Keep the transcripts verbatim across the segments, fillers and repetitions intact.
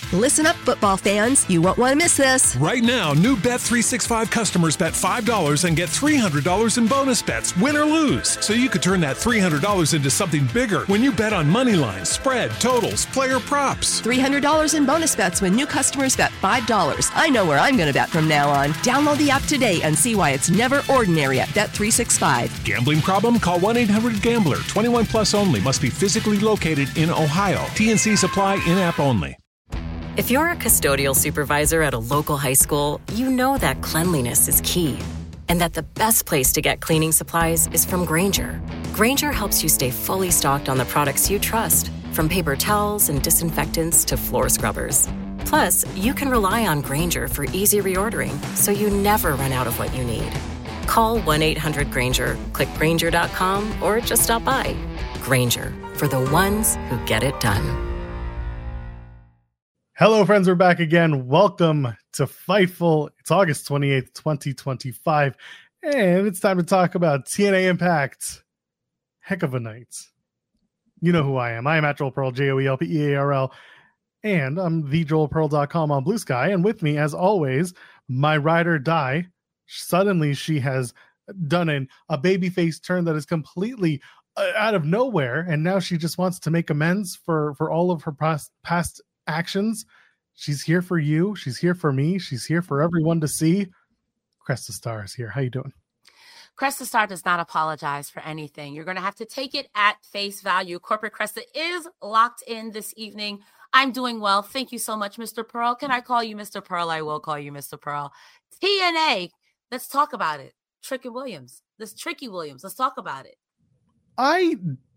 Listen up, football fans. You won't want to miss this. Right now, new Bet three sixty-five customers bet five dollars and get three hundred dollars in bonus bets, win or lose. So you could turn that three hundred dollars into something bigger when you bet on money lines, spread, totals, player props. three hundred dollars in bonus bets when new customers bet five dollars. I know where I'm going to bet from now on. Download the app today and see why it's never ordinary at Bet three sixty-five. Gambling problem? Call one eight hundred gambler. twenty-one plus only. Must be physically located in Ohio. T N C supply in-app only. If you're a custodial supervisor at a local high school, you know that cleanliness is key and that the best place to get cleaning supplies is from Grainger. Grainger helps you stay fully stocked on the products you trust, from paper towels and disinfectants to floor scrubbers. Plus, you can rely on Grainger for easy reordering, so you never run out of what you need. Call one eight hundred Grainger, click Grainger dot com, or just stop by. Grainger, for the ones who get it done. Hello, friends. We're back again. Welcome to Fightful. It's August twenty-eighth, twenty twenty-five, and it's time to talk about T N A Impact. Heck of a night. You know who I am. I am at Joel Pearl, J O E L P E A R L, and I'm the joel pearl dot com on Blue Sky. And with me, as always, my ride or die. Suddenly, she has done an, a babyface turn that is completely uh, out of nowhere, and now she just wants to make amends for, for all of her past, past actions. She's here for you. She's here for me. She's here for everyone to see. Cresta Star is here. How you doing? Cresta Star does not apologize for anything. You're going to have to take it at face value. Corporate Cresta is locked in this evening. I'm doing well. Thank you so much, Mister Pearl. Can I call you Mister Pearl? I will call you Mister Pearl. T N A. Let's talk about it. Tricky Williams. This Tricky Williams. Let's talk about it. I,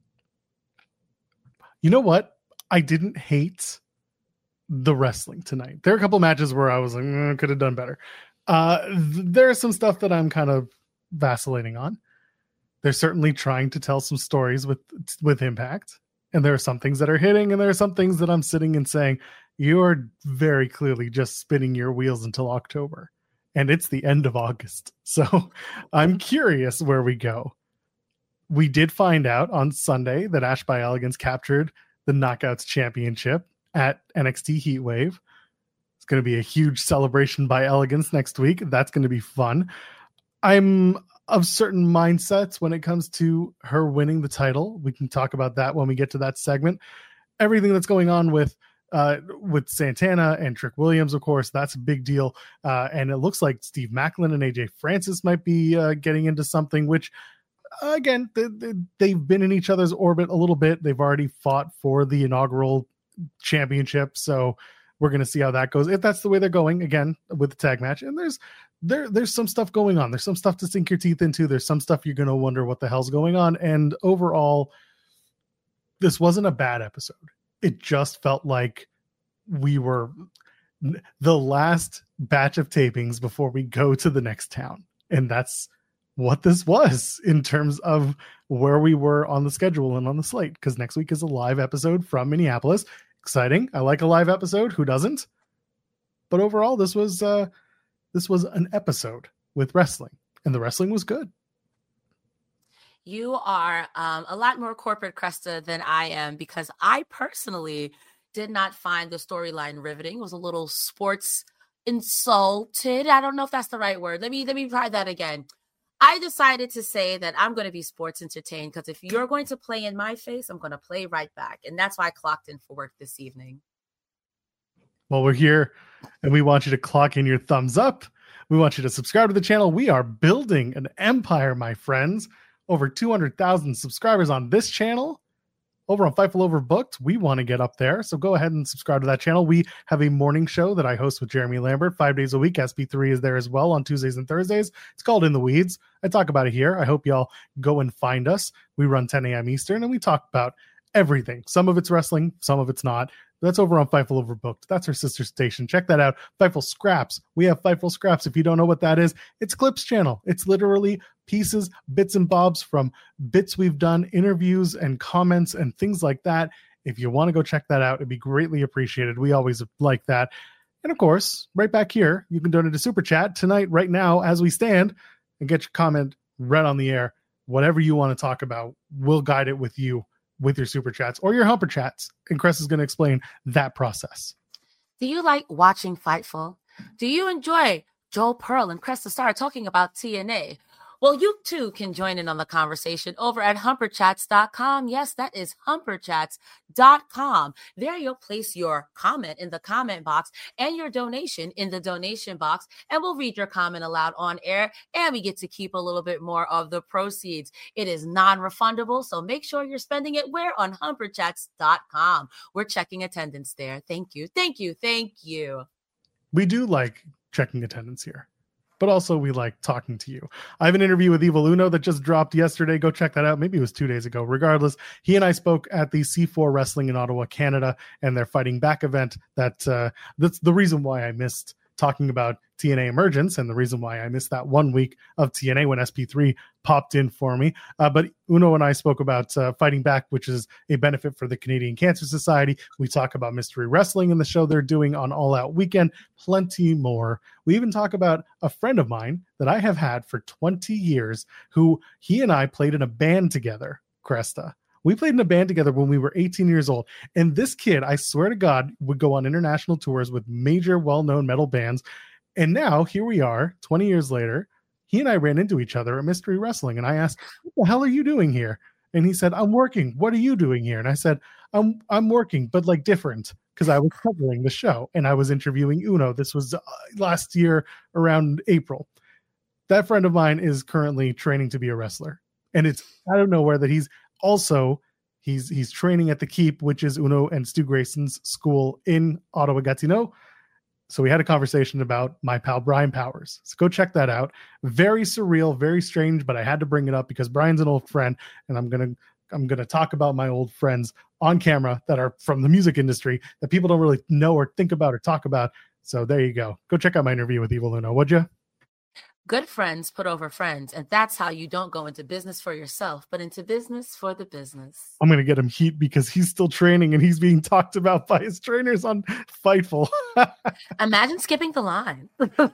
you know what? I didn't hate the wrestling tonight. There are a couple matches where I was like, mm, could have done better. Uh, th- there's some stuff that I'm kind of vacillating on. They're certainly trying to tell some stories with, with Impact. And there are some things that are hitting, and there are some things that I'm sitting and saying, you're very clearly just spinning your wheels until October. And it's the end of August. So I'm curious where we go. We did find out on Sunday that Ash by Elegance captured the Knockouts Championship at N X T Heatwave. It's going to be a huge celebration by Elegance next week. That's going to be fun. I'm of certain mindsets when it comes to her winning the title. We can talk about that when we get to that segment. Everything that's going on with uh, with Santana and Trick Williams, of course, that's a big deal. Uh, and it looks like Steve Macklin and A J Francis might be uh, getting into something, which, uh, again, they, they, they've been in each other's orbit a little bit. They've already fought for the inaugural championship, so we're going to see how that goes, if that's the way they're going, again, with the tag match. And there's there there's some stuff going on. There's some stuff to sink your teeth into. There's some stuff you're going to wonder what the hell's going on. And overall, this wasn't a bad episode. It just felt like we were the last batch of tapings before we go to the next town. And that's what this was in terms of where we were on the schedule and on the slate, because next week is a live episode from Minneapolis. Exciting. I like a live episode. Who doesn't? But overall, this was uh, this was an episode with wrestling, and the wrestling was good. You are um, a lot more corporate Cresta than I am, because I personally did not find the storyline riveting. It was a little sports insulted. I don't know if that's the right word. Let me let me try that again. I decided to say that I'm going to be sports entertained, because if you're going to play in my face, I'm going to play right back. And that's why I clocked in for work this evening. Well, we're here and we want you to clock in your thumbs up. We want you to subscribe to the channel. We are building an empire, my friends. Over two hundred thousand subscribers on this channel. Over on Fightful Overbooked, we want to get up there. So go ahead and subscribe to that channel. We have a morning show that I host with Jeremy Lambert five days a week. S P three is there as well on Tuesdays and Thursdays. It's called In the Weeds. I talk about it here. I hope y'all go and find us. We run ten a.m. Eastern, and we talk about everything. Some of it's wrestling, some of it's not. That's over on Fightful Overbooked. That's our sister station. Check that out. Fightful Scraps. We have Fightful Scraps. If you don't know what that is, it's Clips channel. It's literally pieces, bits and bobs from bits we've done, interviews and comments and things like that. If you want to go check that out, it'd be greatly appreciated. We always like that. And of course, right back here, you can donate to Super Chat tonight, right now, as we stand, and get your comment right on the air. Whatever you want to talk about, we'll guide it with you with your Super Chats or your Humper Chats. And Chris is going to explain that process. Do you like watching Fightful? Do you enjoy Joel Pearl and Cresta Star talking about T N A? Well, you too can join in on the conversation over at humper chats dot com. Yes, that is humper chats dot com. There you'll place your comment in the comment box and your donation in the donation box, and we'll read your comment aloud on air, and we get to keep a little bit more of the proceeds. It is non-refundable, so make sure you're spending it where? On humper chats dot com. We're checking attendance there. Thank you. Thank you. Thank you. We do like checking attendance here, but also we like talking to you. I have an interview with Evil Uno that just dropped yesterday. Go check that out. Maybe it was two days ago. Regardless, he and I spoke at the C four Wrestling in Ottawa, Canada, and their Fighting Back event. That uh, that's the reason why I missed talking about T N A Emergence, and the reason why I missed that one week of T N A when S P three popped in for me. Uh, but Uno and I spoke about uh, Fighting Back, which is a benefit for the Canadian Cancer Society. We talk about Mystery Wrestling and the show they're doing on All Out Weekend, plenty more. We even talk about a friend of mine that I have had for twenty years, who he and I played in a band together, Cresta. We played in a band together when we were eighteen years old. And this kid, I swear to God, would go on international tours with major well-known metal bands. And now here we are, twenty years later. He and I ran into each other at Mystery Wrestling. And I asked, what the hell are you doing here? And he said, I'm working. What are you doing here? And I said, I'm I'm working, but like different, because I was covering the show and I was interviewing Uno. This was uh, last year around April. That friend of mine is currently training to be a wrestler. And it's out of nowhere that he's also, he's he's training at the Keep, which is Uno and Stu Grayson's school in Ottawa, Gatineau. So we had a conversation about my pal Brian Powers. So go check that out. Very surreal, very strange, but I had to bring it up because Brian's an old friend, and I'm gonna I'm gonna talk about my old friends on camera that are from the music industry that people don't really know or think about or talk about. So there you go. Go check out my interview with Evil Uno, would you? Good friends put over friends, and that's how you don't go into business for yourself, but into business for the business. I'm going to get him heat because he's still training and he's being talked about by his trainers on Fightful. Imagine skipping the line.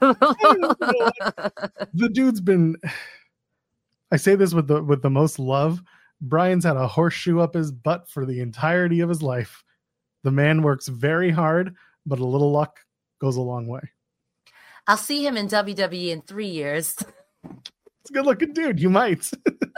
The dude's been, I say this with the with the most love, Brian's had a horseshoe up his butt for the entirety of his life. The man works very hard, but a little luck goes a long way. I'll see him in W W E in three years. It's a good looking dude. You might.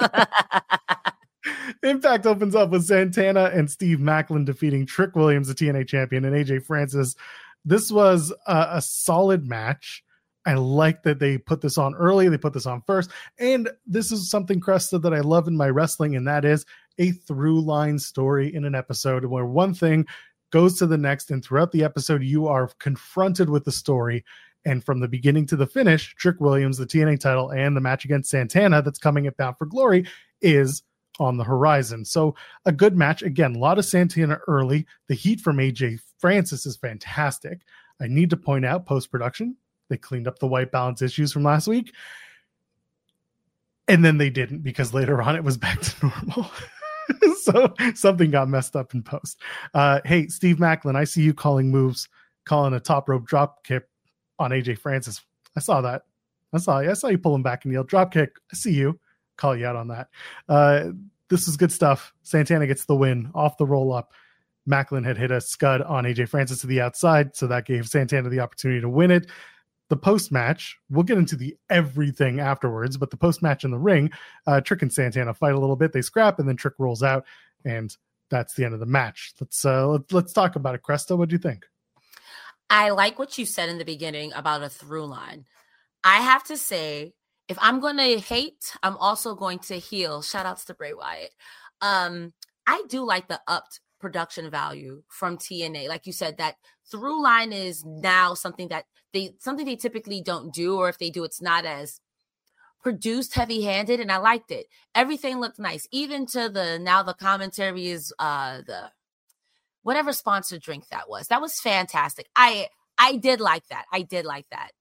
Impact opens up with Santana and Steve Maclin defeating Trick Williams, the T N A champion, and A J Francis. This was a, a solid match. I like that they put this on early. They put this on first. And this is something, Cresta, that I love in my wrestling, and that is a through line story in an episode where one thing goes to the next, and throughout the episode, you are confronted with the story. And from the beginning to the finish, Trick Williams, the T N A title, and the match against Santana that's coming at Bound for Glory is on the horizon. So a good match. Again, a lot of Santana early. The heat from A J Francis is fantastic. I need to point out post-production, they cleaned up the white balance issues from last week. And then they didn't, because later on it was back to normal. So something got messed up in post. Uh, hey, Steve Maclin, I see you calling moves, calling a top rope drop kick on A J Francis. I saw that. I saw I saw you pull him back and yell drop kick. I see you. Call you out on that. Uh, this is good stuff. Santana gets the win off the roll up. Maclin had hit a scud on A J Francis to the outside, so that gave Santana the opportunity to win it. The post match, we'll get into the everything afterwards, but the post match in the ring, uh, Trick and Santana fight a little bit. They scrap, and then Trick rolls out, and that's the end of the match. Let's uh, let, let's talk about it. Cresta, what do you think? I like what you said in the beginning about a through line. I have to say, if I'm going to hate, I'm also going to heal. Shout outs to Bray Wyatt. Um, I do like the upped production value from T N A. Like you said, that through line is now something that they, something they typically don't do, or if they do, it's not as produced heavy handed. And I liked it. Everything looked nice. Even to the, now the commentary is uh, the, whatever sponsored drink that was. That was fantastic. I I did like that. I did like that.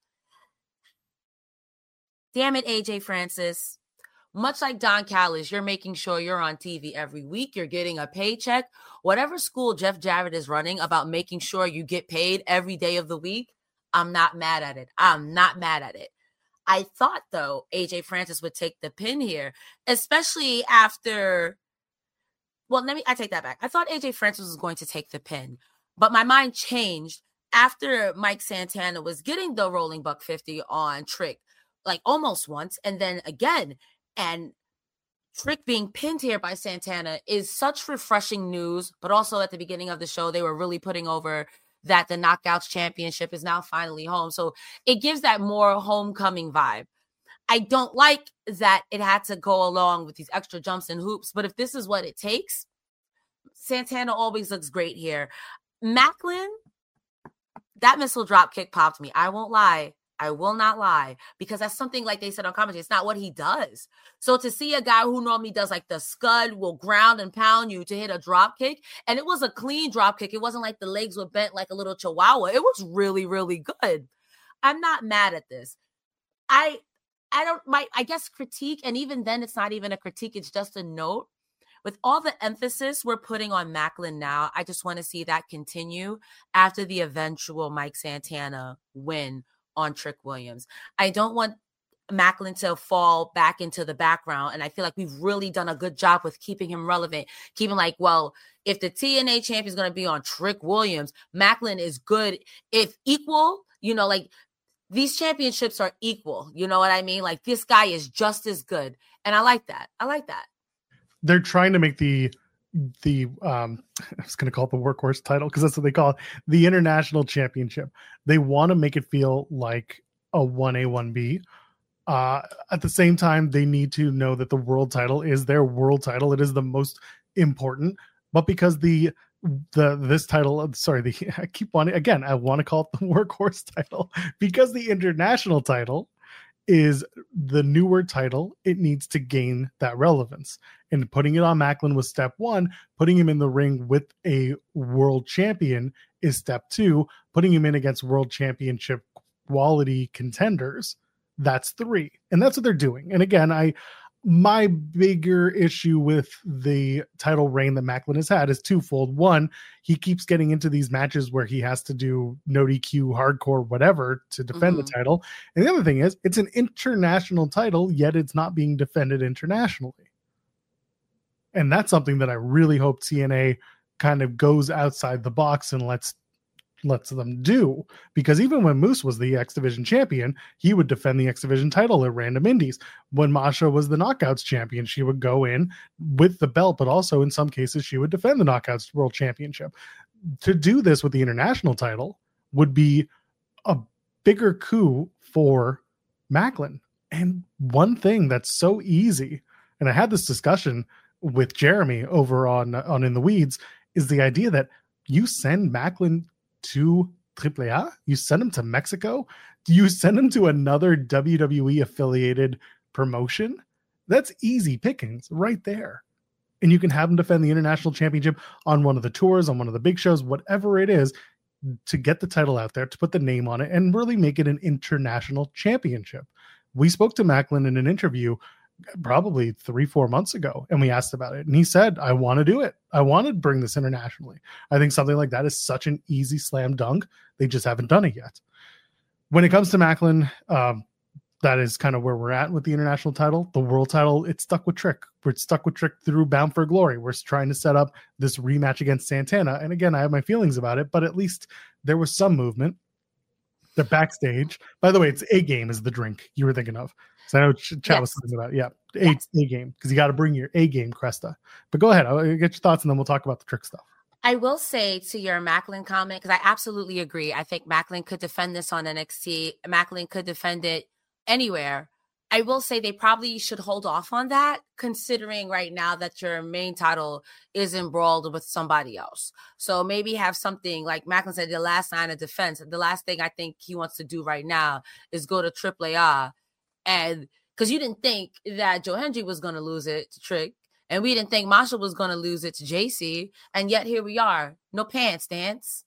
Damn it, A J Francis. Much like Don Callis, you're making sure you're on T V every week. You're getting a paycheck. Whatever school Jeff Jarrett is running about making sure you get paid every day of the week, I'm not mad at it. I'm not mad at it. I thought, though, A J Francis would take the pin here, especially after... Well, let me, I take that back. I thought A J Francis was going to take the pin, but my mind changed after Mike Santana was getting the rolling buck fifty on Trick, like almost once, and then again, and Trick being pinned here by Santana is such refreshing news, but also at the beginning of the show, they were really putting over that the Knockouts Championship is now finally home. So it gives that more homecoming vibe. I don't like that it had to go along with these extra jumps and hoops, but if this is what it takes, Santana always looks great here. Maclin, that missile drop kick popped me. I won't lie. I will not lie, because that's something, like they said on commentary, it's not what he does. So to see a guy who normally does like the scud, will ground and pound you, to hit a drop kick, and it was a clean drop kick. It wasn't like the legs were bent like a little chihuahua. It was really, really good. I'm not mad at this. I, I don't, my, I guess critique, and even then it's not even a critique, it's just a note. With all the emphasis we're putting on Maclin now, I just want to see that continue after the eventual Mike Santana win on Trick Williams. I don't want Maclin to fall back into the background, and I feel like we've really done a good job with keeping him relevant, keeping like, well, if the T N A champion is going to be on Trick Williams, Maclin is good. If equal, you know, like these championships are equal, you know what I mean? Like this guy is just as good, and I like that. I like that. They're trying to make the the um I was going to call it the workhorse title, because that's what they call it, the international championship. They want to make it feel like a one A one B. Uh at the same time, they need to know that the world title is their world title. It is the most important, but because the the this title, sorry, the I keep wanting again, I want to call it the workhorse title, because the international title is the newer title, it needs to gain that relevance. And putting it on Maclin was step one. Putting him in the ring with a world champion is step two. Putting him in against world championship quality contenders, that's three. And that's what they're doing. And again, I my bigger issue with the title reign that Maclin has had is twofold. One, he keeps getting into these matches where he has to do no D Q, hardcore, whatever to defend mm-hmm. the title. And the other thing is, it's an international title, yet it's not being defended internationally. And that's something that I really hope T N A kind of goes outside the box and lets lets them do, because even when Moose was the X Division champion, he would defend the X Division title at random indies. When Masha was the Knockouts champion, she would go in with the belt, but also in some cases she would defend the Knockouts World Championship. To do this with the international title would be a bigger coup for Maclin. And one thing that's so easy, and I had this discussion with Jeremy over on on In the Weeds, is the idea that you send Maclin to Triple A, you send him to Mexico, you send him to another W W E affiliated promotion. That's easy pickings right there. And you can have him defend the international championship on one of the tours, on one of the big shows, whatever it is, to get the title out there, to put the name on it, and really make it an international championship. We spoke to Maclin in an interview probably three, four months ago, and we asked about it. And he said, I want to do it. I want to bring this internationally. I think something like that is such an easy slam dunk. They just haven't done it yet. When it comes to Maclin, um, that is kind of where we're at with the international title. The world title, it's stuck with Trick. We're stuck with Trick through Bound for Glory. We're trying to set up this rematch against Santana. And again, I have my feelings about it, but at least there was some movement. The backstage, by the way, it's A Game is the drink you were thinking of. So I know Ch- Chat yes. was talking about, yeah, A, yes. A Game, because you got to bring your A Game, Cresta. But go ahead, I'll get your thoughts, and then we'll talk about the Trick stuff. I will say to your Maclin comment, because I absolutely agree. I think Maclin could defend this on N X T. Maclin could defend it anywhere. I will say they probably should hold off on that, considering right now that your main title is embroiled with somebody else. So maybe have something like Maclin said, the last line of defense. The last thing I think he wants to do right now is go to Triple A. And because you didn't think that Joe Hendry was going to lose it to Trick, and we didn't think Masha was going to lose it to J C, and yet here we are. No pants dance.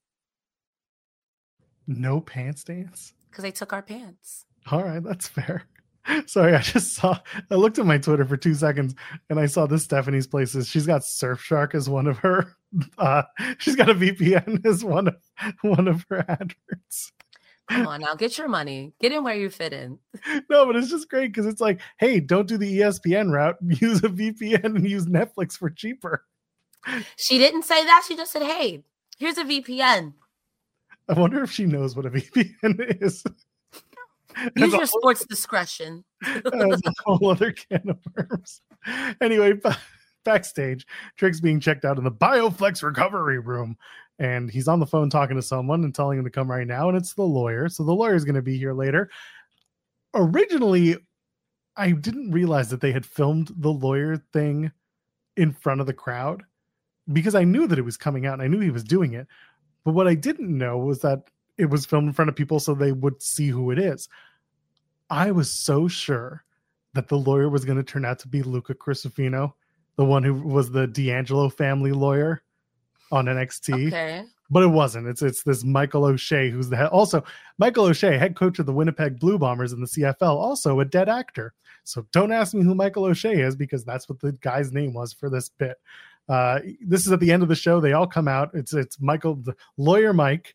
No pants dance? Because they took our pants. All right, that's fair. Sorry, I just saw, I looked at my Twitter for two seconds and I saw this Stephanie's Places. She's got Surfshark as one of her, uh, she's got a V P N as one of, one of her adverts. Come on now, get your money. Get in where you fit in. No, but it's just great because it's like, hey, don't do the E S P N route. Use a V P N and use Netflix for cheaper. She didn't say that. She just said, hey, here's a V P N. I wonder if she knows what a V P N is. Use your sports discretion. That's a whole other can of worms. Anyway, b- backstage, Trick's being checked out in the BioFlex recovery room, and he's on the phone talking to someone and telling him to come right now, and it's the lawyer. So the lawyer's going to be here later. Originally, I didn't realize that they had filmed the lawyer thing in front of the crowd because I knew that it was coming out and I knew he was doing it. But what I didn't know was that it was filmed in front of people so they would see who it is. I was so sure that the lawyer was going to turn out to be Luca Crisafino, the one who was the D'Angelo family lawyer on N X T. Okay. But it wasn't. It's it's this Michael O'Shea, who's the head. Also, Michael O'Shea, head coach of the Winnipeg Blue Bombers in the C F L, also a dead actor. So don't ask me who Michael O'Shea is because that's what the guy's name was for this bit. Uh, this is at the end of the show. They all come out. It's it's Michael, the lawyer Mike,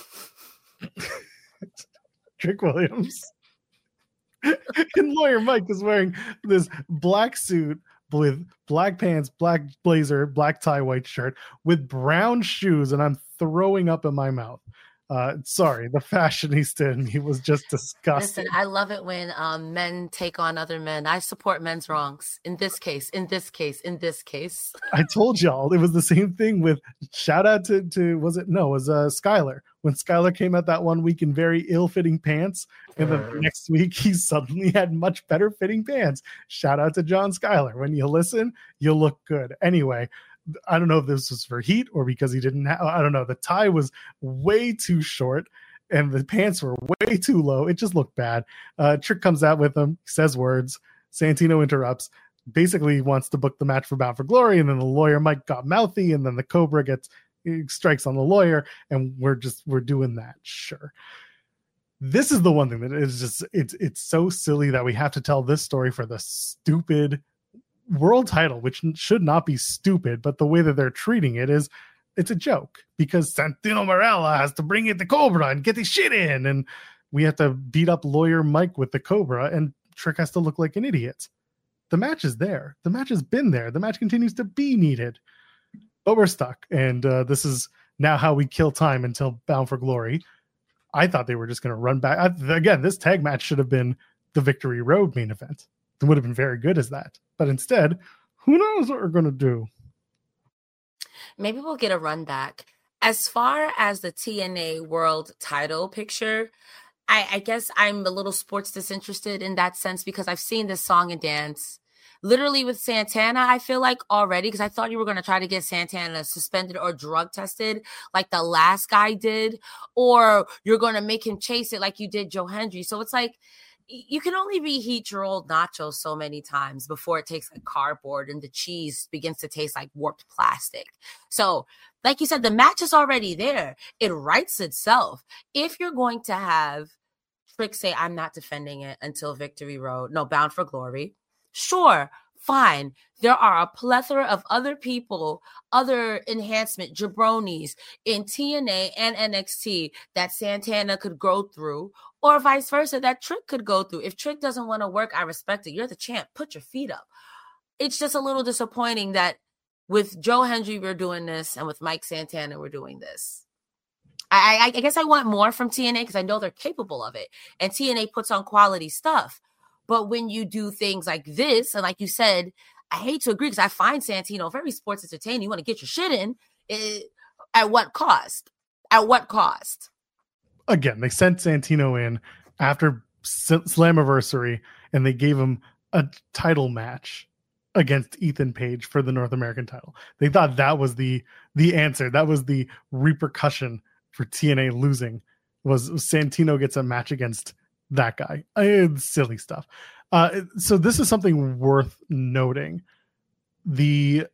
Trick Williams, and lawyer Mike is wearing this black suit with black pants, black blazer, black tie, white shirt with brown shoes, and I'm throwing up in my mouth. Uh, sorry, the fashionista in me was just disgusting. Listen, I love it when um, men take on other men. I support men's wrongs. In this case, in this case, in this case. I told y'all it was the same thing with shout out to, to was it? No, it was uh, Skylar. When Skylar came out that one week in very ill-fitting pants, and then the next week he suddenly had much better fitting pants. Shout out to John Skylar. When you listen, you'll look good. Anyway, I don't know if this was for heat or because he didn't have, I don't know. The tie was way too short and the pants were way too low. It just looked bad. Uh, Trick comes out with him, says words. Santino interrupts, basically wants to book the match for Bound for Glory. And then the lawyer Mike got mouthy, and then the Cobra gets strikes on the lawyer. And we're just, we're doing that. Sure. This is the one thing that is just, it's, it's so silly that we have to tell this story for the stupid world title, which should not be stupid, but the way that they're treating it is it's a joke because Santino Marella has to bring in the Cobra and get his shit in, and we have to beat up lawyer Mike with the Cobra, and Trick has to look like an idiot. The match is there. The match has been there. The match continues to be needed, but we're stuck, and uh, this is now how we kill time until Bound for Glory. I thought they were just going to run back. I, again, this tag match should have been the Victory Road main event. It would have been very good as that. But instead, who knows what we're going to do? Maybe we'll get a run back. As far as the T N A world title picture, I, I guess I'm a little sports disinterested in that sense because I've seen this song and dance. Literally with Santana, I feel like already, because I thought you were going to try to get Santana suspended or drug tested like the last guy did, or you're going to make him chase it like you did Joe Hendry. So it's like, you can only reheat your old nachos so many times before it takes like cardboard and the cheese begins to taste like warped plastic. So like you said, the match is already there. It writes itself. If you're going to have Trick say, I'm not defending it until Victory Road, no, Bound for Glory, sure, fine. There are a plethora of other people, other enhancement jabronis in T N A and N X T that Santana could go through, or vice versa, that Trick could go through. If Trick doesn't want to work, I respect it. You're the champ. Put your feet up. It's just a little disappointing that with Joe Hendry, we're doing this, and with Mike Santana, we're doing this. I, I, I guess I want more from T N A because I know they're capable of it, and T N A puts on quality stuff. But when you do things like this, and like you said, I hate to agree because I find Santino very sports entertaining. You want to get your shit in. It, at what cost? At what cost? Again, they sent Santino in after Slammiversary, and they gave him a title match against Ethan Page for the North American title. They thought that was the the answer. That was the repercussion for T N A losing, was Santino gets a match against that guy. It's silly stuff. Uh, so this is something worth noting. The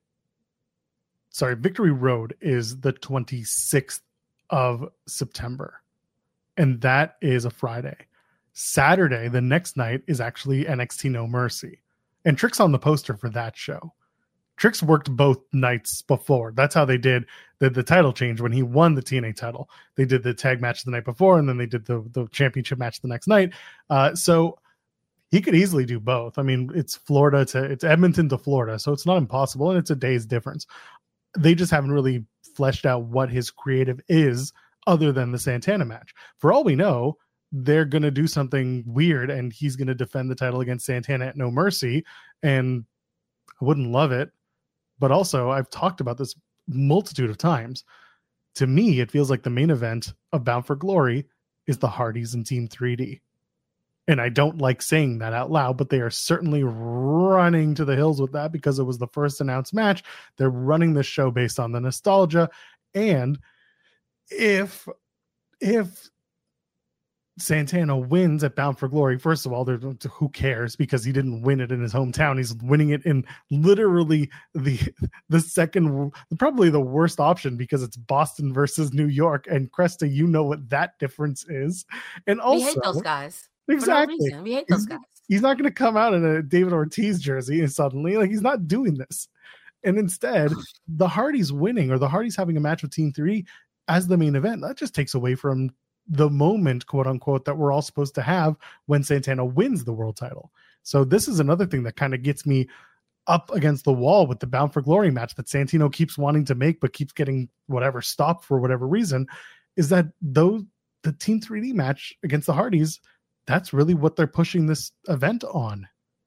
sorry, Victory Road is the twenty-sixth of September, and that is a Friday. Saturday, the next night, is actually N X T No Mercy, and Trick's on the poster for that show. Trick's worked both nights before. That's how they did the, the title change when he won the T N A title. They did the tag match the night before, and then they did the, the championship match the next night. Uh, so he could easily do both. I mean, it's Florida to it's Edmonton to Florida, so it's not impossible, and it's a day's difference. They just haven't really fleshed out what his creative is other than the Santana match. For all we know, they're going to do something weird and he's going to defend the title against Santana at No Mercy. And I wouldn't love it. But also, I've talked about this multitude of times. To me, it feels like the main event of Bound for Glory is the Hardys and Team three D. And I don't like saying that out loud, but they are certainly running to the hills with that because it was the first announced match. They're running the show based on the nostalgia. And if, if Santana wins at Bound for Glory, first of all, who cares, because he didn't win it in his hometown. He's winning it in literally the the second, probably the worst option, because it's Boston versus New York. And Cresta, you know what that difference is. And also, we hate those guys. Exactly. For no reason. We hate those guys. He's, he's not going to come out in a David Ortiz jersey and suddenly, like, he's not doing this. And instead, the Hardys winning, or the Hardys having a match with Team three as the main event, that just takes away from the moment, quote unquote, that we're all supposed to have when Santana wins the world title. So this is another thing that kind of gets me up against the wall with the Bound for Glory match that Santino keeps wanting to make, but keeps getting whatever stopped for whatever reason, is that though the Team three D match against the Hardys, that's really what they're pushing this event on.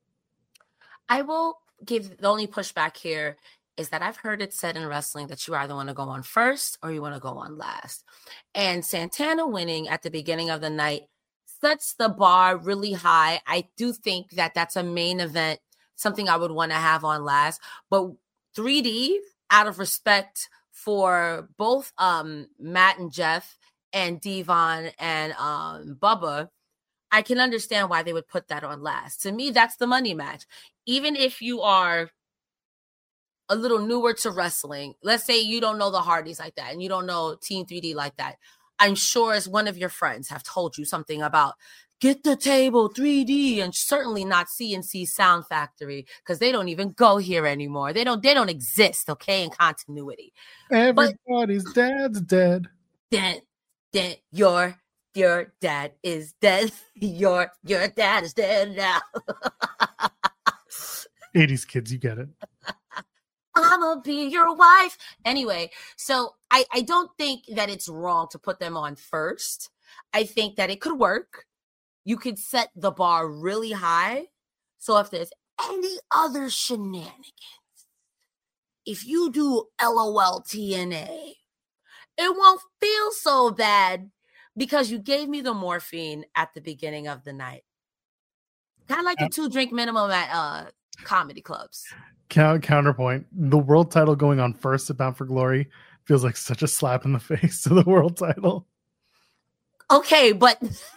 I will give the only pushback here is that I've heard it said in wrestling that you either want to go on first or you want to go on last. And Santana winning at the beginning of the night sets the bar really high. I do think that that's a main event, something I would want to have on last. But three D, out of respect for both um, Matt and Jeff and Devon and um, Bubba, I can understand why they would put that on last. To me, that's the money match. Even if you are a little newer to wrestling, let's say you don't know the Hardys like that and you don't know Team three D like that, I'm sure as one of your friends have told you something about Get the Table three D, and certainly not C N C Sound Factory, because they don't even go here anymore. They don't they don't exist, okay, in continuity. Everybody's but, dad's dead. Then, then your your dad is dead. Your your dad is dead now. eighties kids, you get it. I'ma be your wife. Anyway, so I, I don't think that it's wrong to put them on first. I think that it could work. You could set the bar really high. So if there's any other shenanigans, if you do LOL T N A, it won't feel so bad because you gave me the morphine at the beginning of the night. Kind of like the two drink minimum at uh, comedy clubs. Counterpoint, the world title going on first at Bound for Glory feels like such a slap in the face to the world title. Okay, but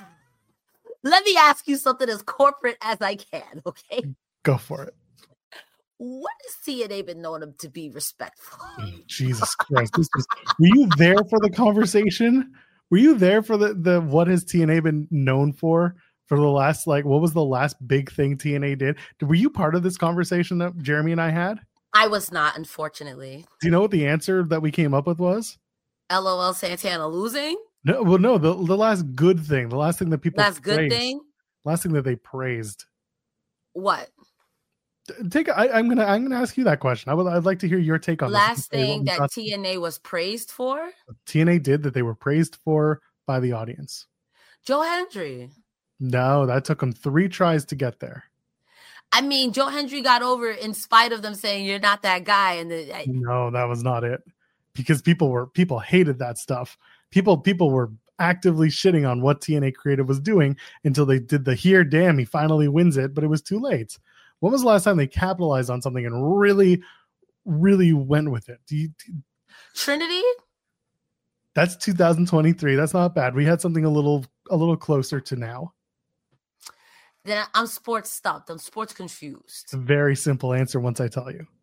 let me ask you something as corporate as I can, okay? Go for it. What has T N A been known to be respectful? Jesus Christ. This was, were you there for the conversation? Were you there for the, the what has T N A been known for? For the last, like, what was the last big thing T N A did? Were you part of this conversation that Jeremy and I had? I was not, unfortunately. Do you know what the answer that we came up with was? LOL Santana losing? No, well, no, the, the last good thing, the last thing that people Last praised, good thing? Last thing that they praised. What? Take I, I'm gonna I'm gonna ask you that question. I would I'd like to hear your take on last this. thing that T N A was praised for? T N A did that they were praised for by the audience. Joe Hendry. No, that took them three tries to get there. I mean, Joe Hendry got over in spite of them saying you're not that guy. And the, I, no, that was not it, because people were people hated that stuff. People people were actively shitting on what T N A Creative was doing until they did the here, damn, he finally wins it, but it was too late. When was the last time they capitalized on something and really, really went with it? Do you, do, Trinity? That's two thousand twenty-three. That's not bad. We had something a little a little closer to now. Then I'm sports stumped. I'm sports confused. It's a very simple answer once I tell you.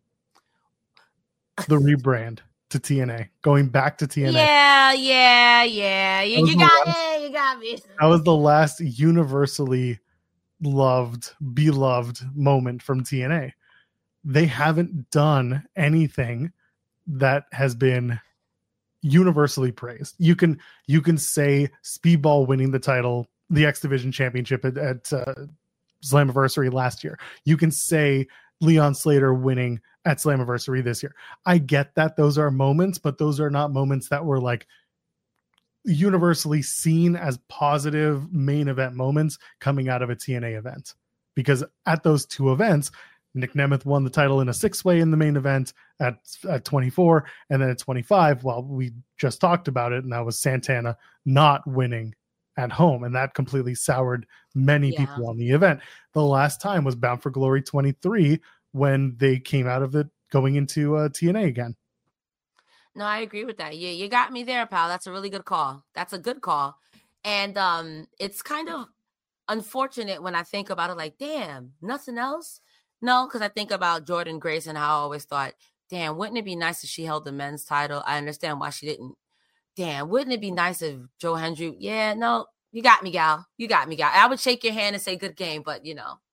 The rebrand to T N A. Going back to T N A. Yeah, yeah, yeah. You, you got me. You got me. That was the last universally loved, beloved moment from T N A. They haven't done anything that has been universally praised. You can you can say Speedball winning the title, the X Division Championship at, at uh, Slammiversary last year. You can say Leon Slater winning at Slammiversary this year. I get that those are moments, but those are not moments that were like universally seen as positive main event moments coming out of a T N A event. Because at those two events, Nick Nemeth won the title in a six-way in the main event at, at twenty-four, and then at twenty-five, well, we just talked about it, and that was Santana not winning at home, and that completely soured many yeah. people on the event. The last time was Bound for Glory twenty-three, when they came out of it going into uh, T N A again. No, I agree with that. You, you got me there, pal. That's a really good call. That's a good call. And um, it's kind of unfortunate when I think about it, like, damn, nothing else? No, because I think about Jordan Grace and how I always thought, damn, wouldn't it be nice if she held the men's title? I understand why she didn't. Damn, wouldn't it be nice if Joe Hendry? Yeah, no, you got me, gal. You got me, gal. I would shake your hand and say good game, but, you know.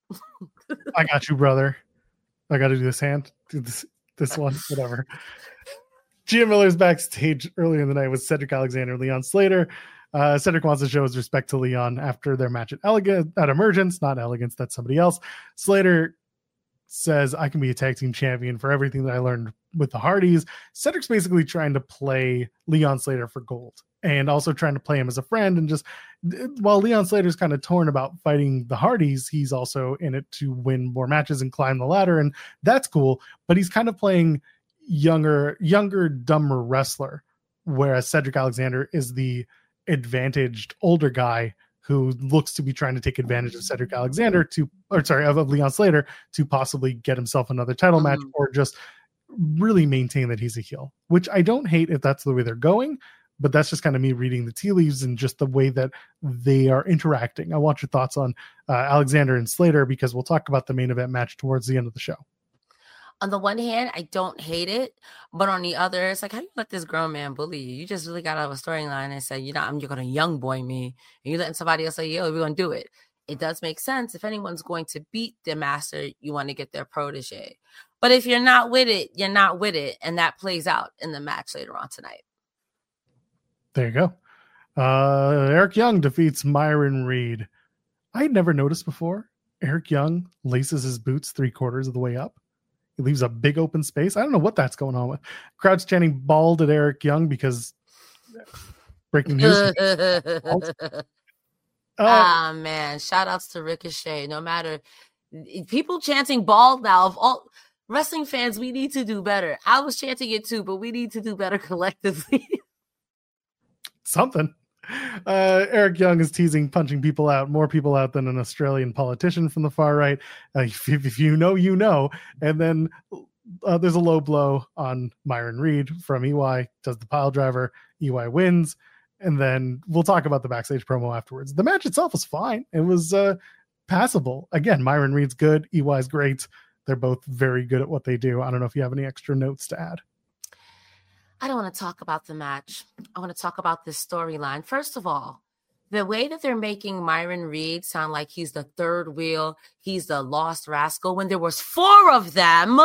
I got you, brother. I got to do this hand, do this, this one, whatever. Gia Miller's backstage earlier in the night with Cedric Alexander and Leon Slater. Uh, Cedric wants to show his respect to Leon after their match at Elegance, at Emergence, not Elegance, that's somebody else. Slater says, I can be a tag team champion for everything that I learned with the Hardys. Cedric's basically trying to play Leon Slater for gold and also trying to play him as a friend. And just while Leon Slater's kind of torn about fighting the Hardys, he's also in it to win more matches and climb the ladder. And that's cool. But he's kind of playing younger, younger, dumber wrestler, whereas Cedric Alexander is the advantaged older guy who looks to be trying to take advantage of Cedric Alexander to, or sorry, of, of Leon Slater to possibly get himself another title mm-hmm. match or just really maintain that he's a heel, which I don't hate if that's the way they're going, but that's just kind of me reading the tea leaves and just the way that they are interacting. I want your thoughts on uh, Alexander and Slater, because we'll talk about the main event match towards the end of the show. On the one hand, I don't hate it, but on the other, it's like, how do you let this grown man bully you? You just really got out of a storyline and said, you know, I'm you're gonna young boy me, and you letting somebody else say, yo, we're gonna do it. It does make sense. If anyone's going to beat the master, you want to get their protege. But if you're not with it, you're not with it, and that plays out in the match later on tonight. There you go. Uh, Eric Young defeats Myron Reed. I had never noticed before. Eric Young laces his boots three quarters of the way up. He leaves a big open space. I don't know what that's going on with. Crowd's chanting bald at Eric Young because breaking news. Ah, uh, oh, man. Shout outs to Ricochet. No matter people chanting bald now, of all wrestling fans, we need to do better. I was chanting it too, but we need to do better collectively. Something. Uh, Eric Young is teasing punching people out, more people out than an Australian politician from the far right. Uh, if, if you know, you know. And then uh, there's a low blow on Myron Reed from E Y, does the pile driver. E Y wins. And then we'll talk about the backstage promo afterwards. The match itself was fine. It was uh, passable. Again, Myron Reed's good. E Y's great. They're both very good at what they do. I don't know if you have any extra notes to add. I don't want to talk about the match. I want to talk about this storyline. First of all, the way that they're making Myron Reed sound like he's the third wheel, he's the lost rascal, when there was four of them.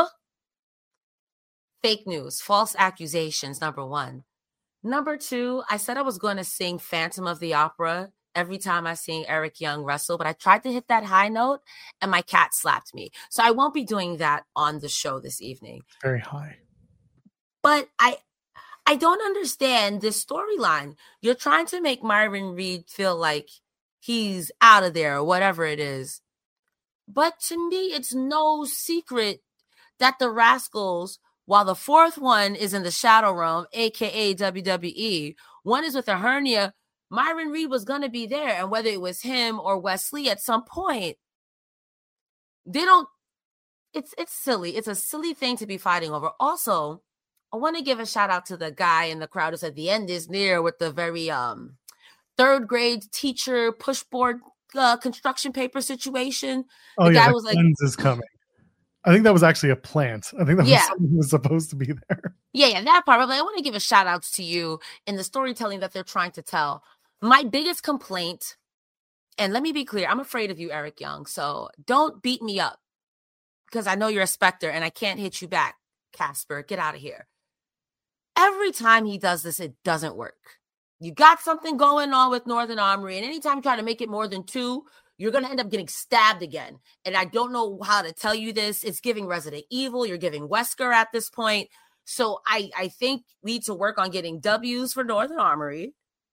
Fake news, false accusations, number one. Number two, I said I was going to sing Phantom of the Opera every time I sing Eric Young wrestle, but I tried to hit that high note and my cat slapped me. So I won't be doing that on the show this evening. Very high. But I I don't understand this storyline. You're trying to make Myron Reed feel like he's out of there or whatever it is. But to me, it's no secret that the Rascals, while the fourth one is in the Shadow Realm, a k a. W W E, one is with a hernia, Myron Reed was going to be there. And whether it was him or Wesley at some point, they don't, it's it's silly. It's a silly thing to be fighting over. Also, I want to give a shout out to the guy in the crowd who said the end is near with the very um third grade teacher pushboard uh, construction paper situation. Oh, the yeah, guy the was like, is coming. I think that was actually a plant. I think that was yeah. someone who was supposed to be there. Yeah, yeah, that part. But I want to give a shout out to you in the storytelling that they're trying to tell. My biggest complaint, and let me be clear, I'm afraid of you, Eric Young, so don't beat me up because I know you're a Spectre and I can't hit you back, Casper. Get out of here. Every time he does this, it doesn't work. You got something going on with Northern Armory, and anytime you try to make it more than two, you're going to end up getting stabbed again. And I don't know how to tell you this. It's giving Resident Evil. You're giving Wesker at this point. So I, I think we need to work on getting W's for Northern Armory.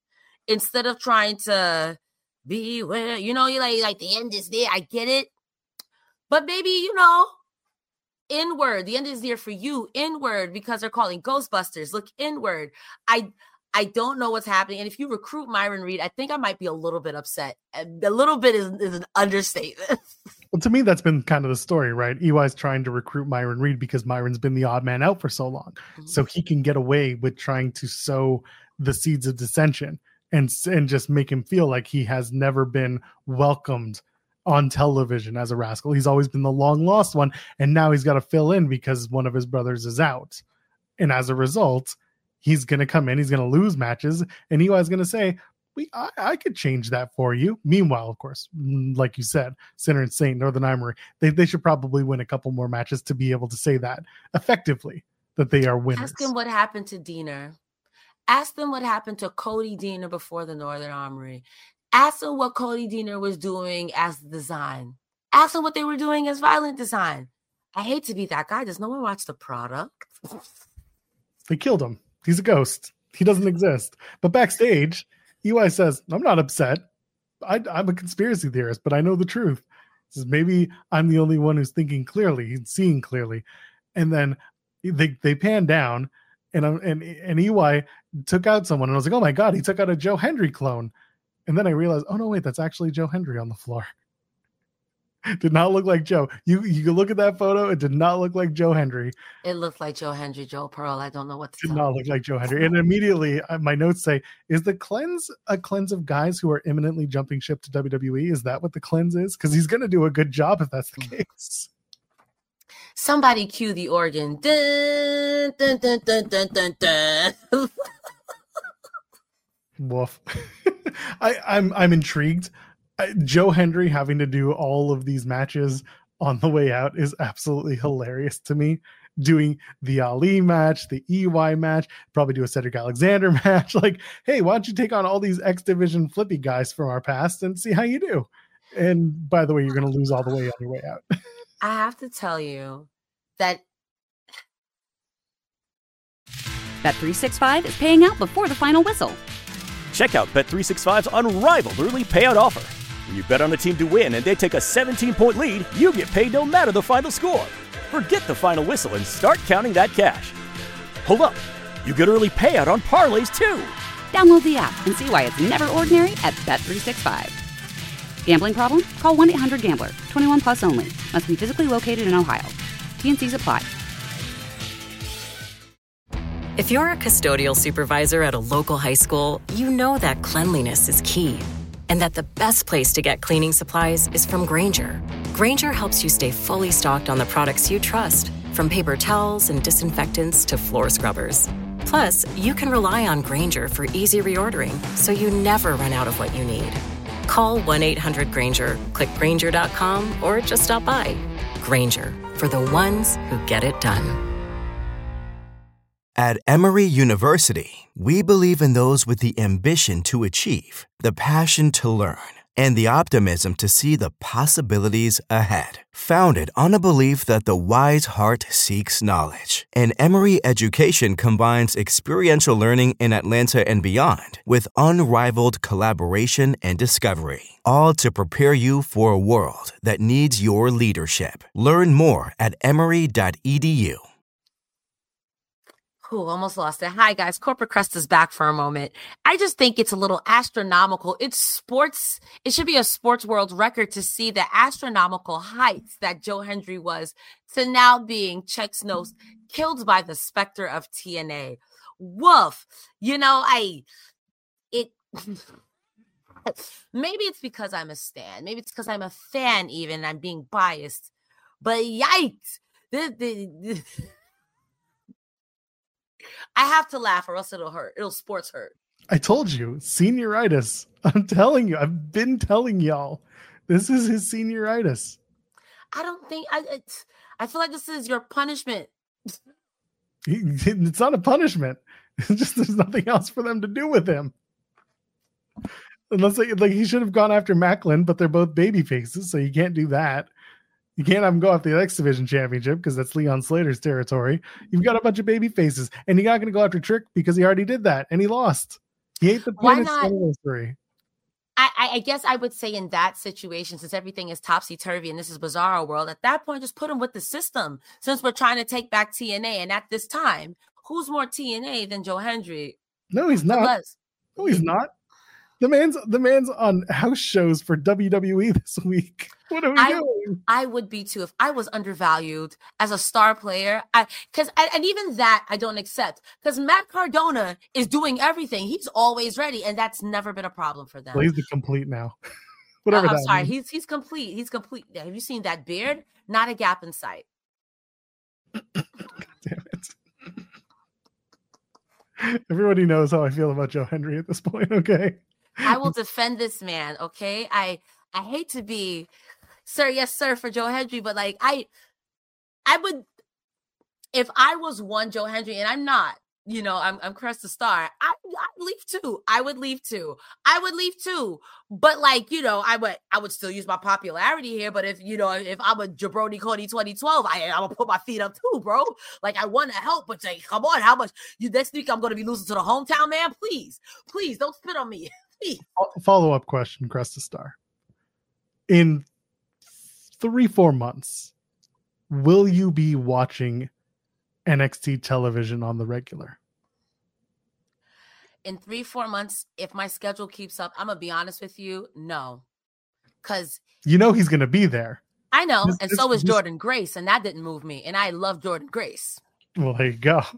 instead of trying to be where, you know, you're like, like the end is there. I get it. But maybe, you know, inward. The end is there for you. Inward, because they're calling Ghostbusters. Look inward. I I don't know what's happening. And if you recruit Myron Reed, I think I might be a little bit upset. A little bit is, is an understatement. Well, to me, that's been kind of the story, right? E Y's trying to recruit Myron Reed because Myron's been the odd man out for so long. Mm-hmm. So he can get away with trying to sow the seeds of dissension and, and just make him feel like he has never been welcomed on television as a rascal. He's always been the long lost one. And now he's got to fill in because one of his brothers is out. And as a result, he's going to come in, he's going to lose matches, and E Y's going to say, we, I, I could change that for you. Meanwhile, of course, like you said, Sinner and Saint, Northern Armory, they, they should probably win a couple more matches to be able to say that effectively, that they are winners. Ask them what happened to Diener. Ask them what happened to Cody Deaner before the Northern Armory. Ask them what Cody Deaner was doing as design. Ask them what they were doing as Violent Design. I hate to be that guy. Does no one watch the product? They killed him. He's a ghost. He doesn't exist. But backstage, E Y says, I'm not upset. I, I'm a conspiracy theorist, but I know the truth. He says, maybe I'm the only one who's thinking clearly, seeing clearly. And then they they pan down, and and and E Y took out someone, and I was like, oh my God, he took out a Joe Hendry clone. And then I realized, oh no, wait, that's actually Joe Hendry on the floor. Did not look like Joe. You you can look at that photo. It did not look like Joe Hendry. It looked like Joe Hendry, Joe Pearl. I don't know what to Did not look like Joe Hendry. And immediately uh, my notes say, is the cleanse a cleanse of guys who are imminently jumping ship to W W E? Is that what the cleanse is? Because he's going to do a good job if that's the case. Somebody cue the organ. Dun, dun, dun, dun, dun, dun, dun. Woof. I, I'm I'm intrigued. I, Joe Hendry having to do all of these matches on the way out is absolutely hilarious to me. Doing the Ali match, the E Y match, probably do a Cedric Alexander match. Like, hey, why don't you take on all these X Division flippy guys from our past and see how you do? And by the way, you're going to lose all the way on your way out. I have to tell you that Bet three sixty-five is paying out before the final whistle. Check out Bet three sixty-five's unrivaled early payout offer. When you bet on a team to win and they take a seventeen-point lead, you get paid no matter the final score. Forget the final whistle and start counting that cash. Hold up. You get early payout on parlays, too. Download the app and see why it's never ordinary at Bet three sixty-five. Gambling problem? Call one eight hundred gambler. twenty-one plus only. Must be physically located in Ohio. T N Cs apply. If you're a custodial supervisor at a local high school, you know that cleanliness is key, and that the best place to get cleaning supplies is from Grainger. Grainger helps you stay fully stocked on the products you trust, from paper towels and disinfectants to floor scrubbers. Plus, you can rely on Grainger for easy reordering, so you never run out of what you need. Call one eight hundred Grainger, click Grainger dot com, or just stop by. Grainger, for the ones who get it done. At Emory University, we believe in those with the ambition to achieve, the passion to learn, and the optimism to see the possibilities ahead. Founded on a belief that the wise heart seeks knowledge, and Emory education combines experiential learning in Atlanta and beyond with unrivaled collaboration and discovery, all to prepare you for a world that needs your leadership. Learn more at emory dot e d u. Ooh, almost lost it. Hi, guys. Corporate Crest is back for a moment. I just think it's a little astronomical. It's sports. It should be a sports world record to see the astronomical heights that Joe Hendry was to now being Chex Nose killed by the specter of T N A. Woof. You know, I, it, maybe it's because I'm a stan. Maybe it's because I'm a fan even. I'm being biased. But yikes. The, the, the, I have to laugh or else it'll hurt. It'll sports hurt. I told you, senioritis. I'm telling you, I've been telling y'all. This is his senioritis. I don't think, I it's, I feel like this is your punishment. It's not a punishment. It's just there's nothing else for them to do with him. Unless they, like he should have gone after Macklin, but they're both baby faces, so you can't do that. You can't have him go after the X Division Championship because that's Leon Slater's territory. You've got a bunch of baby faces, and you're not going to go after Trick because he already did that, and he lost. He ate the Why penis not? anniversary. I, I guess I would say in that situation, since everything is topsy-turvy and this is Bizarro world, at that point, just put him with the system. Since we're trying to take back T N A, and at this time, who's more T N A than Joe Hendry? No, he's not. Unless, no, he's not. The man's the man's on house shows for W W E this week. What are we I, doing? I would be too if I was undervalued as a star player. I because and, and even that I don't accept because Matt Cardona is doing everything. He's always ready, and that's never been a problem for them. Well, he's the complete now. Whatever. Uh, I'm that sorry, means. he's he's complete. He's complete. Have you seen that beard? Not a gap in sight. God damn it. Everybody knows how I feel about Joe Hendry at this point. Okay. I will defend this man. Okay. I I hate to be sir, yes, sir, for Joe Hendry, but like I I would if I was one Joe Hendry, and I'm not, you know, I'm I'm Cresta Star, I I'd leave too. I would leave too. I would leave too. But like, you know, I would I would still use my popularity here. But if you know, if I'm a Jabroni Cody twenty twelve, I I'm gonna put my feet up too, bro. Like I want to help, but like, come on, how much you next week I'm gonna be losing to the hometown man? Please, please don't spit on me. Please. Follow up question, Cresta Star. In three, four months, will you be watching N X T television on the regular? In three, four months, if my schedule keeps up, I'm gonna be honest with you, no. Cause you know he's gonna be there. I know, this, and this, so is this, Jordan Grace, and that didn't move me. And I love Jordan Grace. Well, there you go.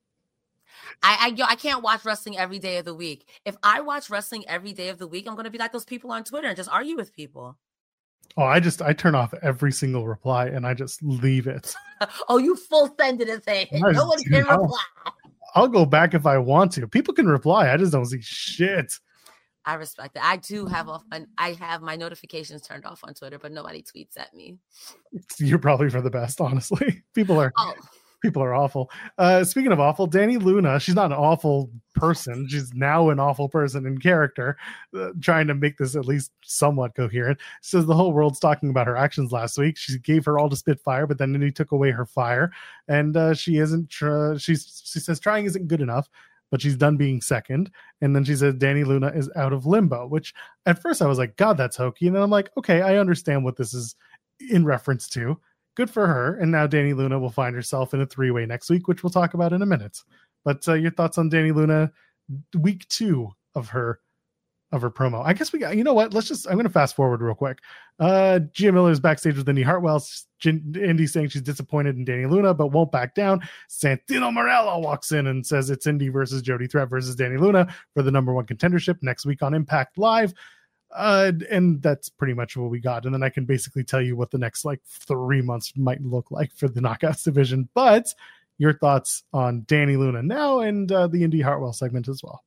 I, I I can't watch wrestling every day of the week. If I watch wrestling every day of the week, I'm gonna be like those people on Twitter and just argue with people. Oh, I just I turn off every single reply and I just leave it. Oh, you full sended a thing. No one can reply. I'll go back if I want to. People can reply. I just don't see shit. I respect it. I do have off my, I have my notifications turned off on Twitter, but nobody tweets at me. You're probably for the best, honestly. People are oh. people are awful. Uh, speaking of awful, Dani Luna, she's not an awful person. She's now an awful person in character, uh, trying to make this at least somewhat coherent. She says the whole world's talking about her actions last week. She gave her all to spit fire, but then he took away her fire. And uh, she isn't, tr- she's, she says trying isn't good enough, but she's done being second. And then she says Dani Luna is out of limbo, which at first I was like, God, that's hokey. And then I'm like, okay, I understand what this is in reference to. Good for her. And now Dani Luna will find herself in a three-way next week, which we'll talk about in a minute. But uh, your thoughts on Dani Luna, week two of her of her promo. I guess we got, you know what? Let's just, I'm going to fast forward real quick. Uh, Gia Miller is backstage with Indy Hartwell. Indy saying she's disappointed in Dani Luna, but won't back down. Santino Marella walks in and says it's Indy versus Jody Threat versus Dani Luna for the number one contendership next week on Impact Live. Uh, and that's pretty much what we got. And then I can basically tell you what the next like three months might look like for the Knockouts division. But your thoughts on Dani Luna now and uh, the Indy Hartwell segment as well.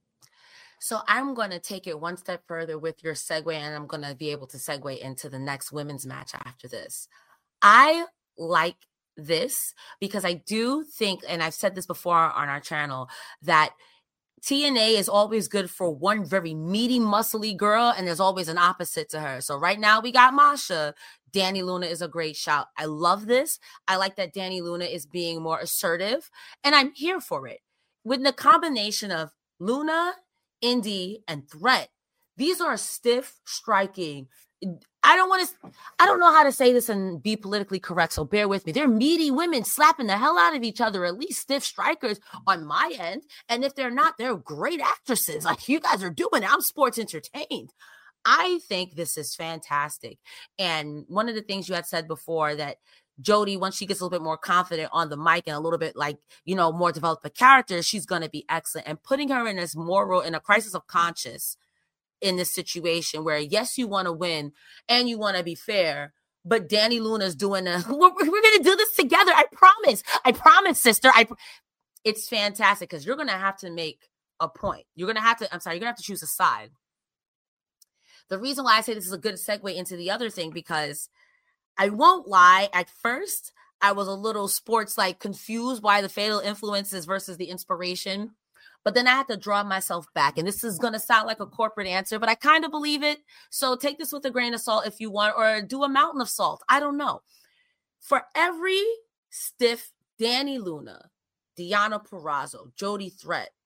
So I'm going to take it one step further with your segue, and I'm going to be able to segue into the next women's match after this. I like this because I do think, and I've said this before on our channel, that T N A is always good for one very meaty, muscly girl, and there's always an opposite to her. So right now we got Masha. Dani Luna is a great shout. I love this. I like that Dani Luna is being more assertive, and I'm here for it. With the combination of Luna, Indy, and Threat, these are stiff, striking. I don't want to, I don't know how to say this and be politically correct, so bear with me. They're meaty women slapping the hell out of each other, at least stiff strikers on my end. And if they're not, they're great actresses. Like you guys are doing it. I'm sports entertained. I think this is fantastic. And one of the things you had said before that Jody, once she gets a little bit more confident on the mic and a little bit like, you know, more developed a character, she's going to be excellent. And putting her in this moral, in a crisis of conscience in this situation where, yes, you want to win and you want to be fair, but Dani Luna's doing a, we're, we're going to do this together. I promise. I promise, sister. I. It's fantastic because you're going to have to make a point. You're going to have to, I'm sorry, you're going to have to choose a side. The reason why I say this is a good segue into the other thing, because I won't lie, at first, I was a little sports like confused by the fatal influences versus the inspiration. But then I had to draw myself back. And this is going to sound like a corporate answer, but I kind of believe it. So take this with a grain of salt if you want, or do a mountain of salt. I don't know. For every stiff Dani Luna, Deonna Purrazzo, Jody Threat,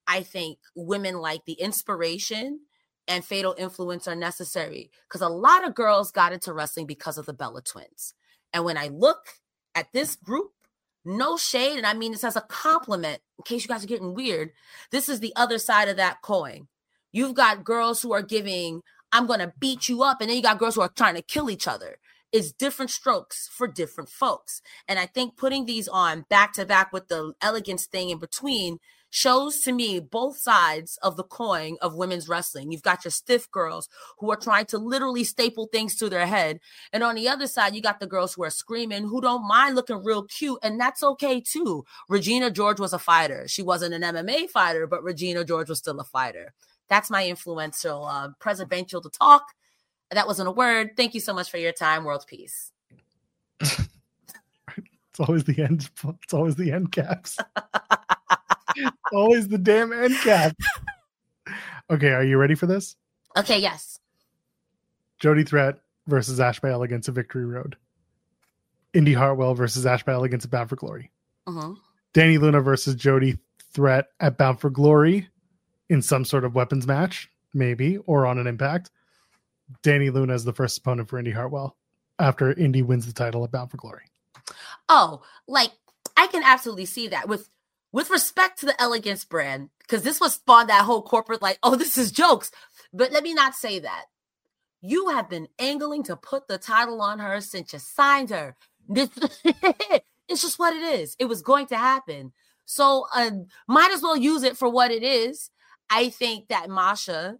I think women like the Inspiration and Fatal Influence are necessary, because a lot of girls got into wrestling because of the Bella Twins. And when I look at this group, no shade, and I mean this as a compliment, in case you guys are getting weird, this is the other side of that coin. You've got girls who are giving, I'm going to beat you up, and then you got girls who are trying to kill each other. It's different strokes for different folks. And I think putting these on back to back with the elegance thing in between shows to me both sides of the coin of women's wrestling. You've got your stiff girls who are trying to literally staple things to their head. And on the other side, you got the girls who are screaming, who don't mind looking real cute. And that's okay too. Regina George was a fighter. She wasn't an M M A fighter, but Regina George was still a fighter. That's my influential, uh, presidential to talk. That wasn't a word. Thank you so much for your time. World peace. It's always the end. It's always the end caps. Always the damn end cap. Okay, are you ready for this? Okay, yes. Jody Threat versus Ash by Elegance at Victory Road. Indy Hartwell versus Ash by Elegance at Bound for Glory. Mm-hmm. Danny Luna versus Jody Threat at Bound for Glory in some sort of weapons match, maybe, or on an Impact. Danny Luna is the first opponent for Indy Hartwell after Indy wins the title at Bound for Glory. Oh, like, I can absolutely see that. With with respect to the Elegance brand, because this was spawned that whole corporate, like, oh, this is jokes. But let me not say that. You have been angling to put the title on her since you signed her. This, it's just what it is. It was going to happen. So uh, might as well use it for what it is. I think that Masha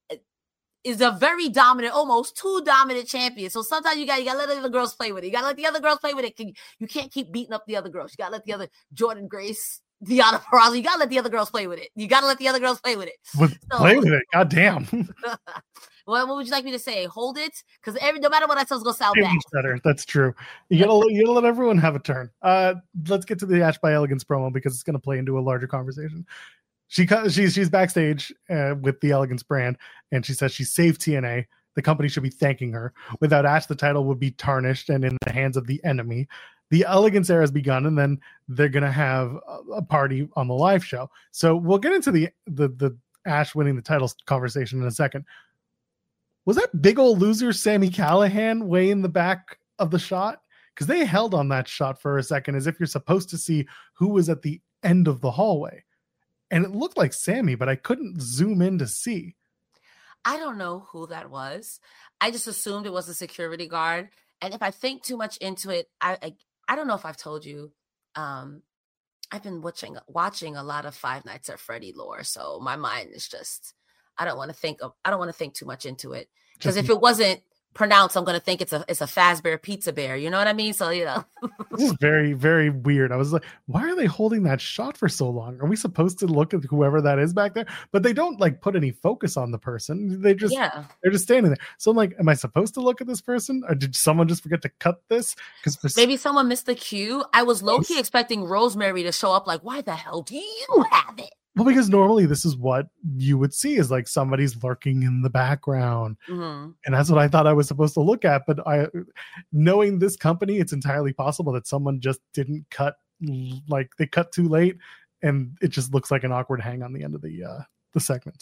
is a very dominant, almost too dominant champion. So sometimes you got you got to let the other girls play with it. You got to let the other girls play with it. You can't keep beating up the other girls. You got to let the other Jordan Grace, Deonna Purrazzo. You got to let the other girls play with it. You got to let the other girls play with it. With, so, play with it. God damn. Well, what would you like me to say? Hold it? Because every no matter what I say, it's going to sound bad. Better. That's true. You gotta you gotta let everyone have a turn. Uh, let's get to the Ash by Elegance promo because it's going to play into a larger conversation. She she's she's backstage uh, with the Elegance brand, and she says she saved T N A. The company should be thanking her. Without Ash, the title would be tarnished and in the hands of the enemy. The Elegance era has begun, and then they're gonna have a party on the live show. So we'll get into the the the Ash winning the title conversation in a second. Was that big old loser Sami Callihan way in the back of the shot? Because they held on that shot for a second as if you're supposed to see who was at the end of the hallway. And it looked like Sami, but I couldn't zoom in to see. I don't know who that was. I just assumed it was a security guard. And if I think too much into it, I I, I don't know if I've told you. Um, I've been watching watching a lot of Five Nights at Freddy lore, so my mind is just I don't want to think of I don't want to think too much into it. Because if it wasn't pronounced, I'm going to think it's a it's a Fazbear Pizza Bear. You know what I mean? So, you know. This is very, very weird. I was like, why are they holding that shot for so long? Are we supposed to look at whoever that is back there? But they don't like put any focus on the person. They just, yeah. They're just standing there. So I'm like, am I supposed to look at this person? Or did someone just forget to cut this? Because maybe someone missed the cue. I was low-key expecting Rosemary to show up like, why the hell do you have it? Well, because normally this is what you would see is like somebody's lurking in the background. Mm-hmm. And that's what I thought I was supposed to look at. But I, knowing this company, it's entirely possible that someone just didn't cut, like they cut too late. And it just looks like an awkward hang on the end of the uh, the segment.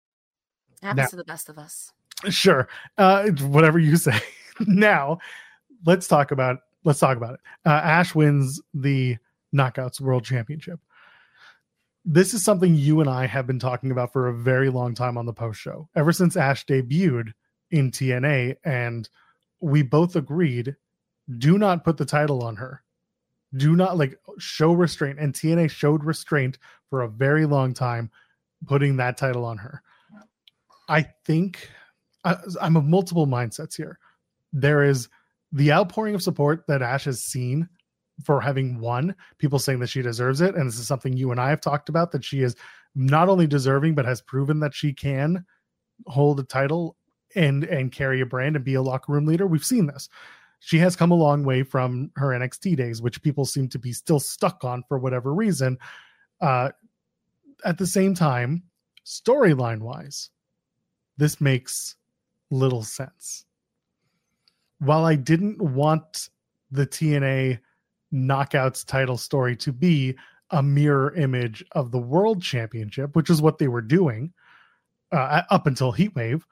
It happens now, to the best of us. Sure. Uh, whatever you say. Now, let's talk about, let's talk about it. Uh, Ash wins the Knockouts World Championship. This is something you and I have been talking about for a very long time on the post show, ever since Ash debuted in T N A. And we both agreed, do not put the title on her. Do not like show restraint. And T N A showed restraint for a very long time, putting that title on her. I think I, I'm of multiple mindsets here. There is the outpouring of support that Ash has seen for having won, people saying that she deserves it. And this is something you and I have talked about, that she is not only deserving, but has proven that she can hold a title and, and carry a brand and be a locker room leader. We've seen this. She has come a long way from her N X T days, which people seem to be still stuck on for whatever reason. Uh, at the same time, storyline wise, this makes little sense. While I didn't want the T N A Knockouts title story to be a mirror image of the World Championship, which is what they were doing uh, up until Heatwave.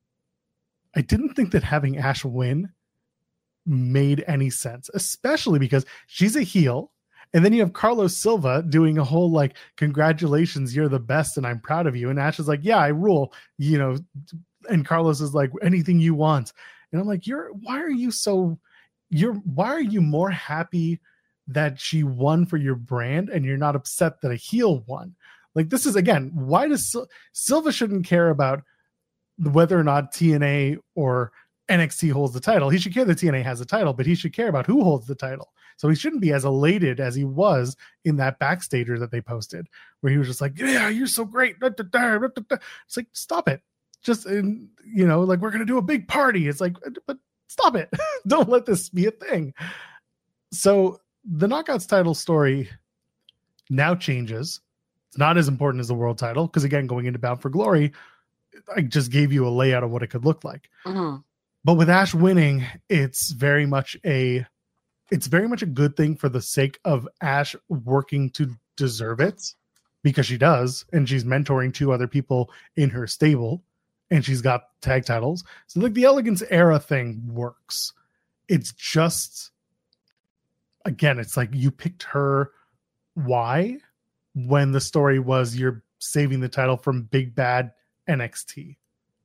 I didn't think that having Ash win made any sense, especially because she's a heel. And then you have Carlos Silva doing a whole like, congratulations, you're the best and I'm proud of you. And Ash is like, yeah, I rule, you know, and Carlos is like, anything you want. And I'm like, you're, why are you so, you're, why are you more happy that she won for your brand and you're not upset that a heel won? Like, this is, again, why does Sil- Silva shouldn't care about whether or not T N A or N X T holds the title. He should care that T N A has the title, but he should care about who holds the title. So he shouldn't be as elated as he was in that backstager that they posted, where he was just like, yeah, you're so great. It's like, stop it. Just, you know, like, we're going to do a big party. It's like, but stop it. Don't let this be a thing. So the Knockouts title story now changes. It's not as important as the world title, because again, going into Bound for Glory, I just gave you a layout of what it could look like. Mm-hmm. But with Ash winning, it's very much a it's very much a good thing for the sake of Ash working to deserve it, because she does, and she's mentoring two other people in her stable, and she's got tag titles. So like the Elegance era thing works. It's just, again, it's like you picked her. Why? When the story was you're saving the title from big bad N X T.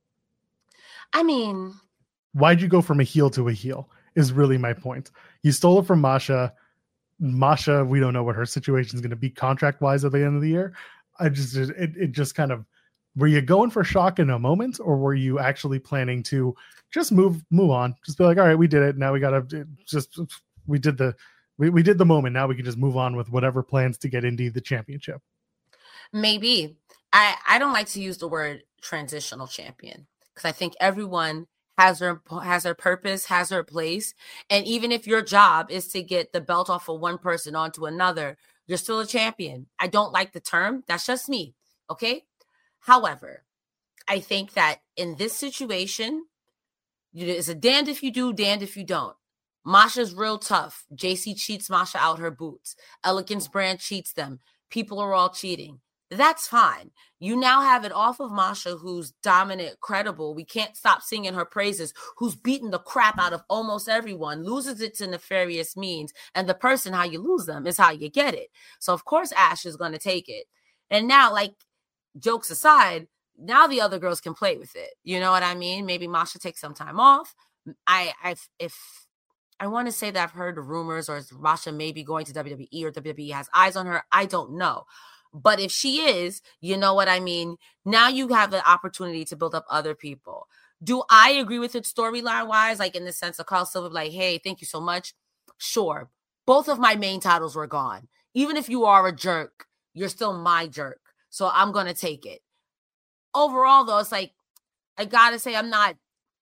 I mean, why'd you go from a heel to a heel is really my point. You stole it from Masha. Masha, we don't know what her situation is going to be contract wise at the end of the year. I just, it, it just kind of, were you going for shock in a moment, or were you actually planning to just move, move on? Just be like, all right, we did it. Now we got to just, we did the, we, we did the moment. Now we can just move on with whatever plans to get into the championship. Maybe. I, I don't like to use the word transitional champion, because I think everyone has their has their purpose, has their place. And even if your job is to get the belt off of one person onto another, you're still a champion. I don't like the term. That's just me. Okay. However, I think that in this situation, it's a damned if you do, damned if you don't. Masha's real tough. J C cheats Masha out her boots. Elegance brand cheats them. People are all cheating. That's fine. You now have it off of Masha, who's dominant, credible. We can't stop singing her praises, who's beaten the crap out of almost everyone, loses it to nefarious means. And the person, how you lose them is how you get it. So, of course, Ash is going to take it. And now, like, jokes aside, now the other girls can play with it. You know what I mean? Maybe Masha takes some time off. I, I, if I want to say that I've heard rumors, or Masha may be going to W W E, or W W E has eyes on her. I don't know. But if she is, you know what I mean? Now you have the opportunity to build up other people. Do I agree with it storyline wise? Like, in the sense of Carl Silva, like, hey, thank you so much. Sure. Both of my main titles were gone. Even if you are a jerk, you're still my jerk. So I'm going to take it. Overall, though, it's like, I got to say, I'm not,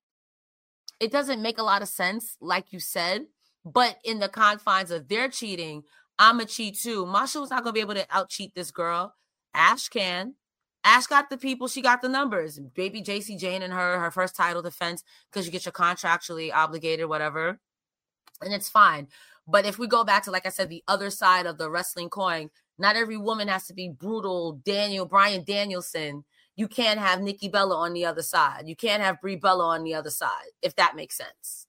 it doesn't make a lot of sense, like you said, but in the confines of their cheating, I'm a cheat too. Masha was not going to be able to out-cheat this girl. Ash can. Ash got the people. She got the numbers. Baby J C Jane and her, her first title defense, because you get your contractually obligated, whatever. And it's fine. But if we go back to, like I said, the other side of the wrestling coin, not every woman has to be brutal. Daniel, Bryan Danielson. You can't have Nikki Bella on the other side. You can't have Brie Bella on the other side, if that makes sense.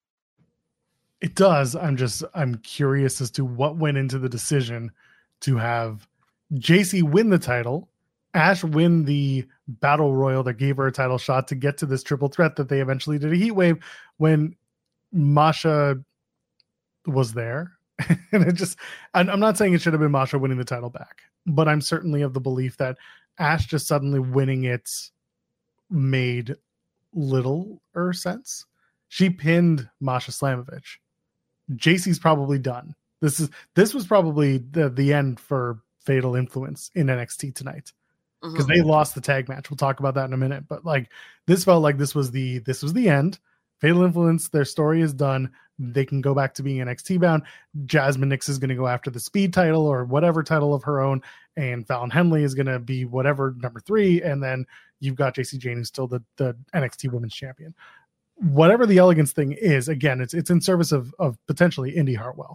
It does. I'm just, I'm curious as to what went into the decision to have J C win the title, Ash win the battle royal that gave her a title shot to get to this triple threat that they eventually did a heat wave when Masha was there. And it just, I'm not saying it should have been Masha winning the title back, but I'm certainly of the belief that Ash just suddenly winning it made little or sense. She pinned Masha Slamovich. J C's probably done. This is this was probably the, the end for Fatal Influence in N X T tonight, because mm-hmm. they lost the tag match. We'll talk about that in a minute. But like, this felt like this was the this was the end. Fatal Influence, their story is done. They can go back to being N X T bound. Jasmine Nix is going to go after the Speed title or whatever title of her own, and Fallon Henley is going to be whatever number three, and then you've got J C Jane, who's still the, the N X T Women's Champion. Whatever the Elegance thing is, again, it's it's in service of of potentially Indy Hartwell.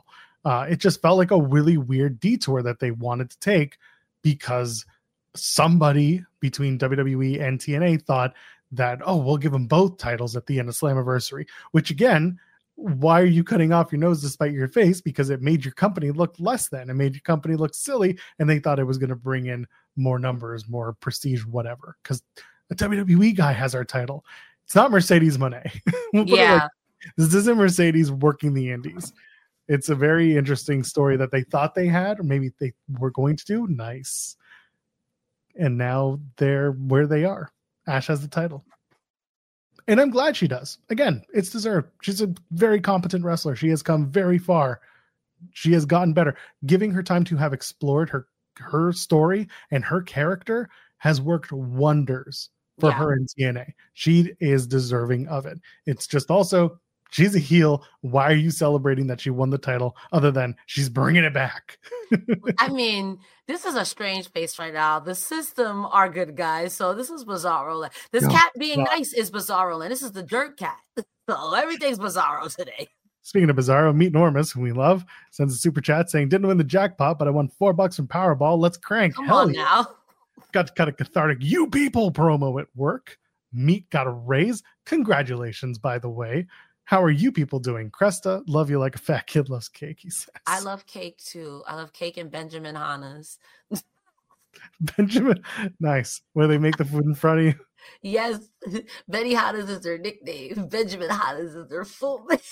Uh, it just felt like a really weird detour that they wanted to take because somebody between W W E and T N A thought that, oh, we'll give them both titles at the end of Slammiversary, which again, why are you cutting off your nose despite your face? Because it made your company look less than. It made your company look silly, and they thought it was going to bring in more numbers, more prestige, whatever. Because a W W E guy has our title. It's not Mercedes Moné. we'll yeah. Like, this isn't Mercedes working the indies. It's a very interesting story that they thought they had, or maybe they were going to do. Nice. And now they're where they are. Ash has the title. And I'm glad she does. Again, it's deserved. She's a very competent wrestler. She has come very far. She has gotten better. Giving her time to have explored her her story and her character has worked wonders for Yeah. her in T N A. She is deserving of it. It's just also, she's a heel. Why are you celebrating that she won the title other than she's bringing it back? I mean, this is a strange face right now. The system are good guys, so this is Bizarro Land. This Oh, cat being God. nice is Bizarro Land. This is the dirt cat. So everything's Bizarro today. Speaking of Bizarro, Meet Normus, who we love, sends a super chat saying, didn't win the jackpot, but I won four bucks from Powerball. Let's crank. Come Hell on yeah. now. Got to cut a cathartic "you people" promo at work. Meat got a raise. Congratulations, by the way. How are you people doing? Cresta, love you like a fat kid loves cake, he says. I love cake too. I love cake and Benjamin Hanna's. Benjamin. Nice. Where they make the food in front of you. Yes, Benny Hanna's is their nickname. Benjamin Hanna's is their full name.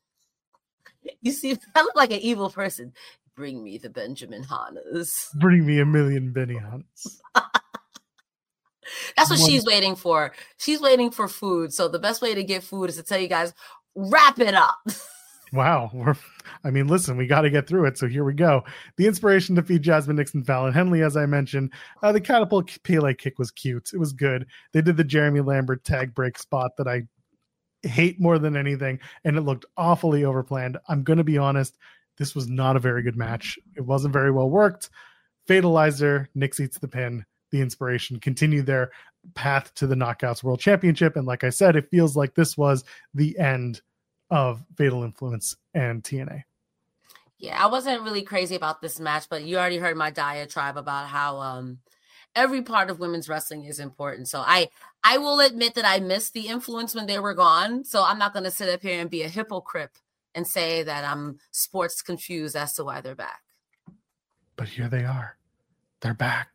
You see, I look like an evil person. Bring me the Benjamin Hanna's. Bring me a million Benihana's. That's what One- she's waiting for. She's waiting for food. So the best way to get food is to tell you guys, wrap it up. Wow. We're, I mean, listen, we got to get through it. So here we go. The inspiration to feed Jasmine Nixon, Fallon Henley, as I mentioned. Uh, the catapult Pele kick was cute. It was good. They did the Jeremy Lambert tag break spot that I hate more than anything, and it looked awfully overplanned. I'm going to be honest. This was not a very good match. It wasn't very well worked. Fatalizer, Nix eats the pin. The inspiration continue their path to the Knockouts World Championship. And like I said, it feels like this was the end of Fatal Influence and T N A. Yeah, I wasn't really crazy about this match, but you already heard my diatribe about how um every part of women's wrestling is important. So I I will admit that I missed the Influence when they were gone. So I'm not going to sit up here and be a hypocrite and say that I'm sports confused as to why they're back. But here they are. They're back.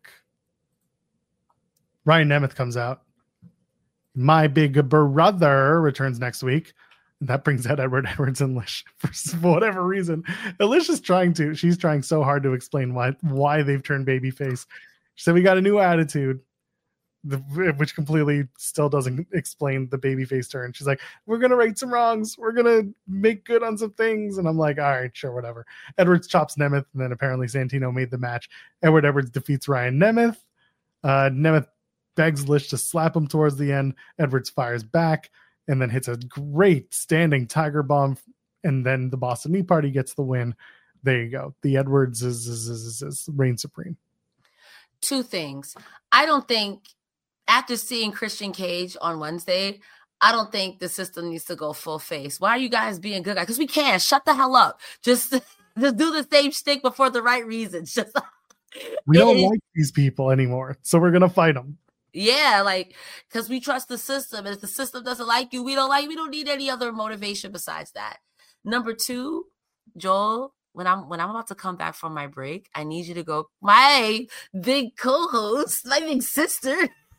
Ryan Nemeth comes out. My big brother returns next week. That brings out Edward Edwards and Lish for whatever reason. Lish is trying to, she's trying so hard to explain why why they've turned babyface. She said we got a new attitude, the, which completely still doesn't explain the babyface turn. She's like, we're going to right some wrongs. We're going to make good on some things. And I'm like, all right, sure, whatever. Edwards chops Nemeth, and then apparently Santino made the match. Edward Edwards defeats Ryan Nemeth. Uh, Nemeth begs Lish to slap him towards the end. Edwards fires back and then hits a great standing tiger bomb. And then the Boston Knee Party gets the win. There you go. The Edwards is, is, is, is, is reign supreme. Two things. I don't think, after seeing Christian Cage on Wednesday, I don't think the system needs to go full face. Why are you guys being good guys? Because we can. Shut the hell up. Just, just do the same shtick, but for the right reasons. Just We don't it, like these people anymore, so we're going to fight them. Yeah, like, because we trust the system. And if the system doesn't like you, we don't like, we don't need any other motivation besides that. Number two, Joel, when I'm when I'm about to come back from my break, I need you to go, my big co-host, my big sister,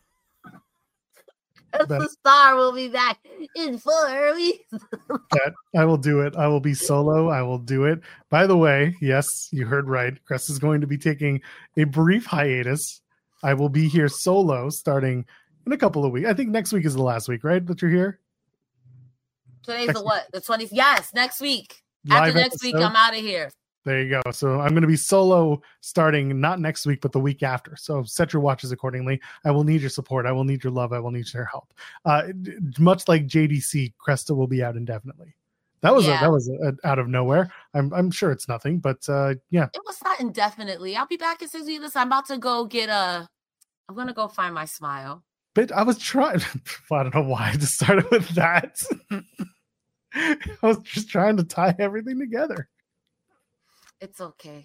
the star will be back in four weeks. That, I will do it. I will be solo. I will do it. By the way, yes, you heard right. Crest is going to be taking a brief hiatus. I will be here solo starting in a couple of weeks. I think next week is the last week, right? That you're here? Today's Next the what? The twentieth? Yes, next week. Live After next week, episode? I'm out of here. There you go. So I'm going to be solo starting not next week, but the week after. So set your watches accordingly. I will need your support. I will need your love. I will need your help. Uh, d- much like J D C, Cresta will be out indefinitely. That was Yeah. a, that was a, a, out of nowhere. I'm I'm sure it's nothing, but uh, yeah. It was not indefinitely. I'll be back in six weeks. Listen, I'm about to go get a, I'm going to go find my smile. But I was trying. I don't know why I just started with that. I was just trying to tie everything together. It's okay.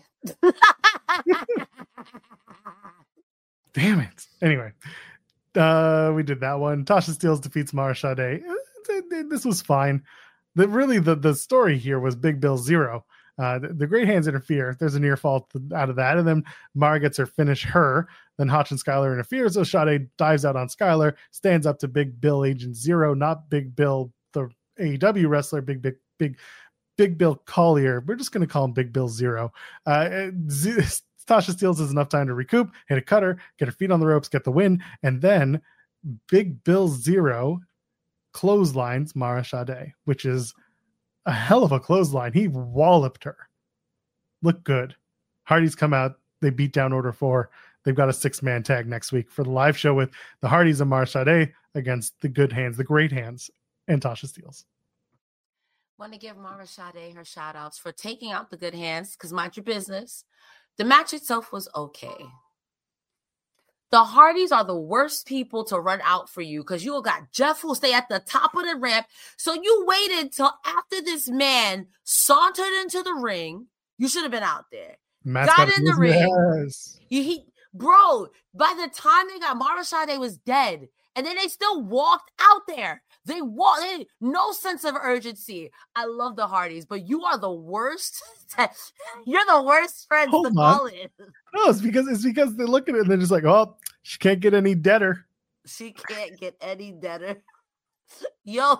Damn it. Anyway, uh, we did that one. Tasha Steelz defeats Mara Sade. This was fine. The really the the story here was Big Bill zero. Uh, the, the Great Hands interfere. There's a near fall out of that, and then Mara gets her finish. Her then Hotch and Skylar interfere. So Sade dives out on Skylar, stands up to Big Bill Agent Zero, not Big Bill the A E W wrestler. Big big big Big Bill Collier. We're just going to call him Big Bill Zero. Uh, Z- Tasha Steelz has enough time to recoup, hit a cutter, get her feet on the ropes, get the win, and then Big Bill Zero clotheslines Mara Sade, which is a hell of a clothesline. He walloped her. Look good. Hardys come out. They beat down Order four. They've got a six-man tag next week for the live show with the Hardys and Mara Sade against the Good Hands, the Great Hands, and Tasha Steelz. Want to give Mara Sade her shout outs for taking out the Good Hands, because mind your business. The match itself was okay. The Hardys are the worst people to run out for you, because you got Jeff who'll stay at the top of the ramp. So you waited till after this man sauntered into the ring. You should have been out there. Matt's got in the ring. Yes. You, he, bro, by the time they got Mara Sade was dead. And then they still walked out there. They walked, they, no sense of urgency. I love the Hardys, but you are the worst. You're the worst friends Hold to call it. No, it's because it's because they look at it and they're just like, oh, she can't get any deader. She can't get any deader. Yo,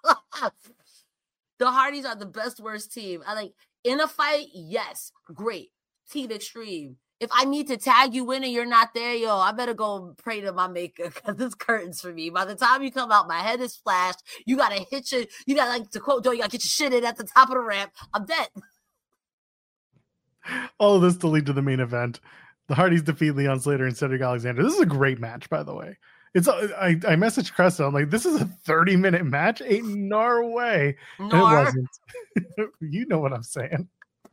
the Hardys are the best worst team. I like in a fight, yes, great. Team Extreme. If I need to tag you in and you're not there, yo, I better go pray to my maker, because it's curtains for me. By the time you come out, my head is flashed. You got to hit your, you got to, like, to quote Joe, you got to get your shit in at the top of the ramp. I'm dead. All of this to lead to the main event. The Hardys defeat Leon Slater and Cedric Alexander. This is a great match, by the way. It's I, I messaged Cresta. I'm like, this is a thirty minute match? Ain't no way. And it wasn't. You know what I'm saying.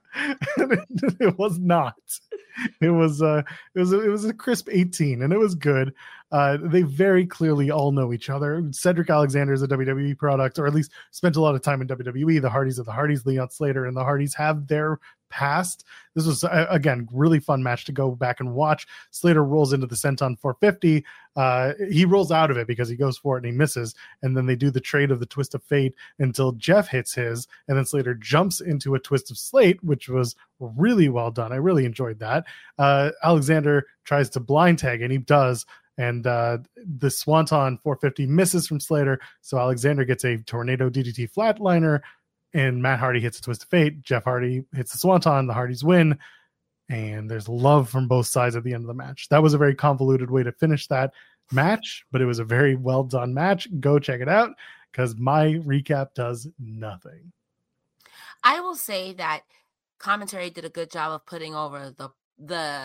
It was not. It was uh it was it was a crisp eighteen, and it was good. Uh they very clearly all know each other. Cedric Alexander is a W W E product, or at least spent a lot of time in W W E. The Hardys are the Hardys. Leon Slater and the Hardys have their past. This was uh, again really fun match to go back and watch. Slater rolls into the senton four fifty. Uh he rolls out of it because he goes for it and he misses, and then they do the trade of the twist of fate until Jeff hits his, and then Slater jumps into a twist of slate, which was really well done. I really enjoyed that. uh Alexander tries to blind tag, and he does, and uh the Swanton four fifty misses from Slater, so Alexander gets a tornado D D T flatliner, and Matt Hardy hits a twist of fate. Jeff Hardy hits the Swanton. The Hardys win, and there's love from both sides at the end of the match. That was a very convoluted way to finish that match, but it was a very well done match. Go check it out, because my recap does nothing. I will say that commentary did a good job of putting over the the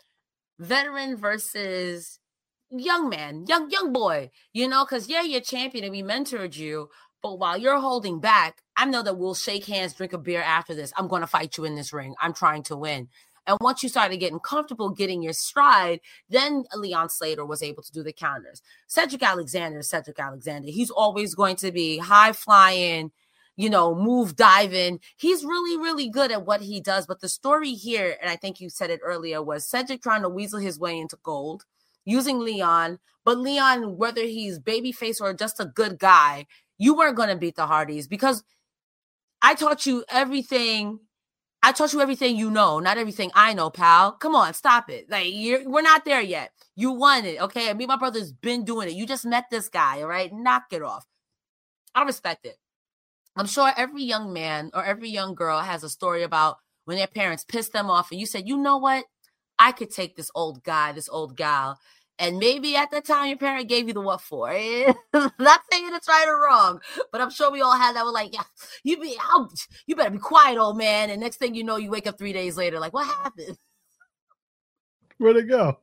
veteran versus young man, young young boy, you know, because yeah, you're champion and we mentored you, but while you're holding back, I know that we'll shake hands, drink a beer after this. I'm going to fight you in this ring. I'm trying to win. And once you started getting comfortable, getting your stride, then Leon Slater was able to do the counters. Cedric Alexander, Cedric Alexander, he's always going to be high flying, you know, move diving. He's really, really good at what he does. But the story here, and I think you said it earlier, was Cedric trying to weasel his way into gold, using Leon. But Leon, whether he's babyface or just a good guy, you weren't going to beat the Hardys, because I taught you everything. I taught you everything you know, not everything I know, pal. Come on, stop it. Like, you're, we're not there yet. You won it, okay? And me and my brother's been doing it. You just met this guy, all right? Knock it off. I respect it. I'm sure every young man or every young girl has a story about when their parents pissed them off and you said, you know what? I could take this old guy, this old gal. And maybe at that time your parent gave you the what for. Not saying it's right or wrong, but I'm sure we all had that. We're like, yeah, you be out. You better be quiet, old man. And next thing you know, you wake up three days later, like, what happened? Where'd it go?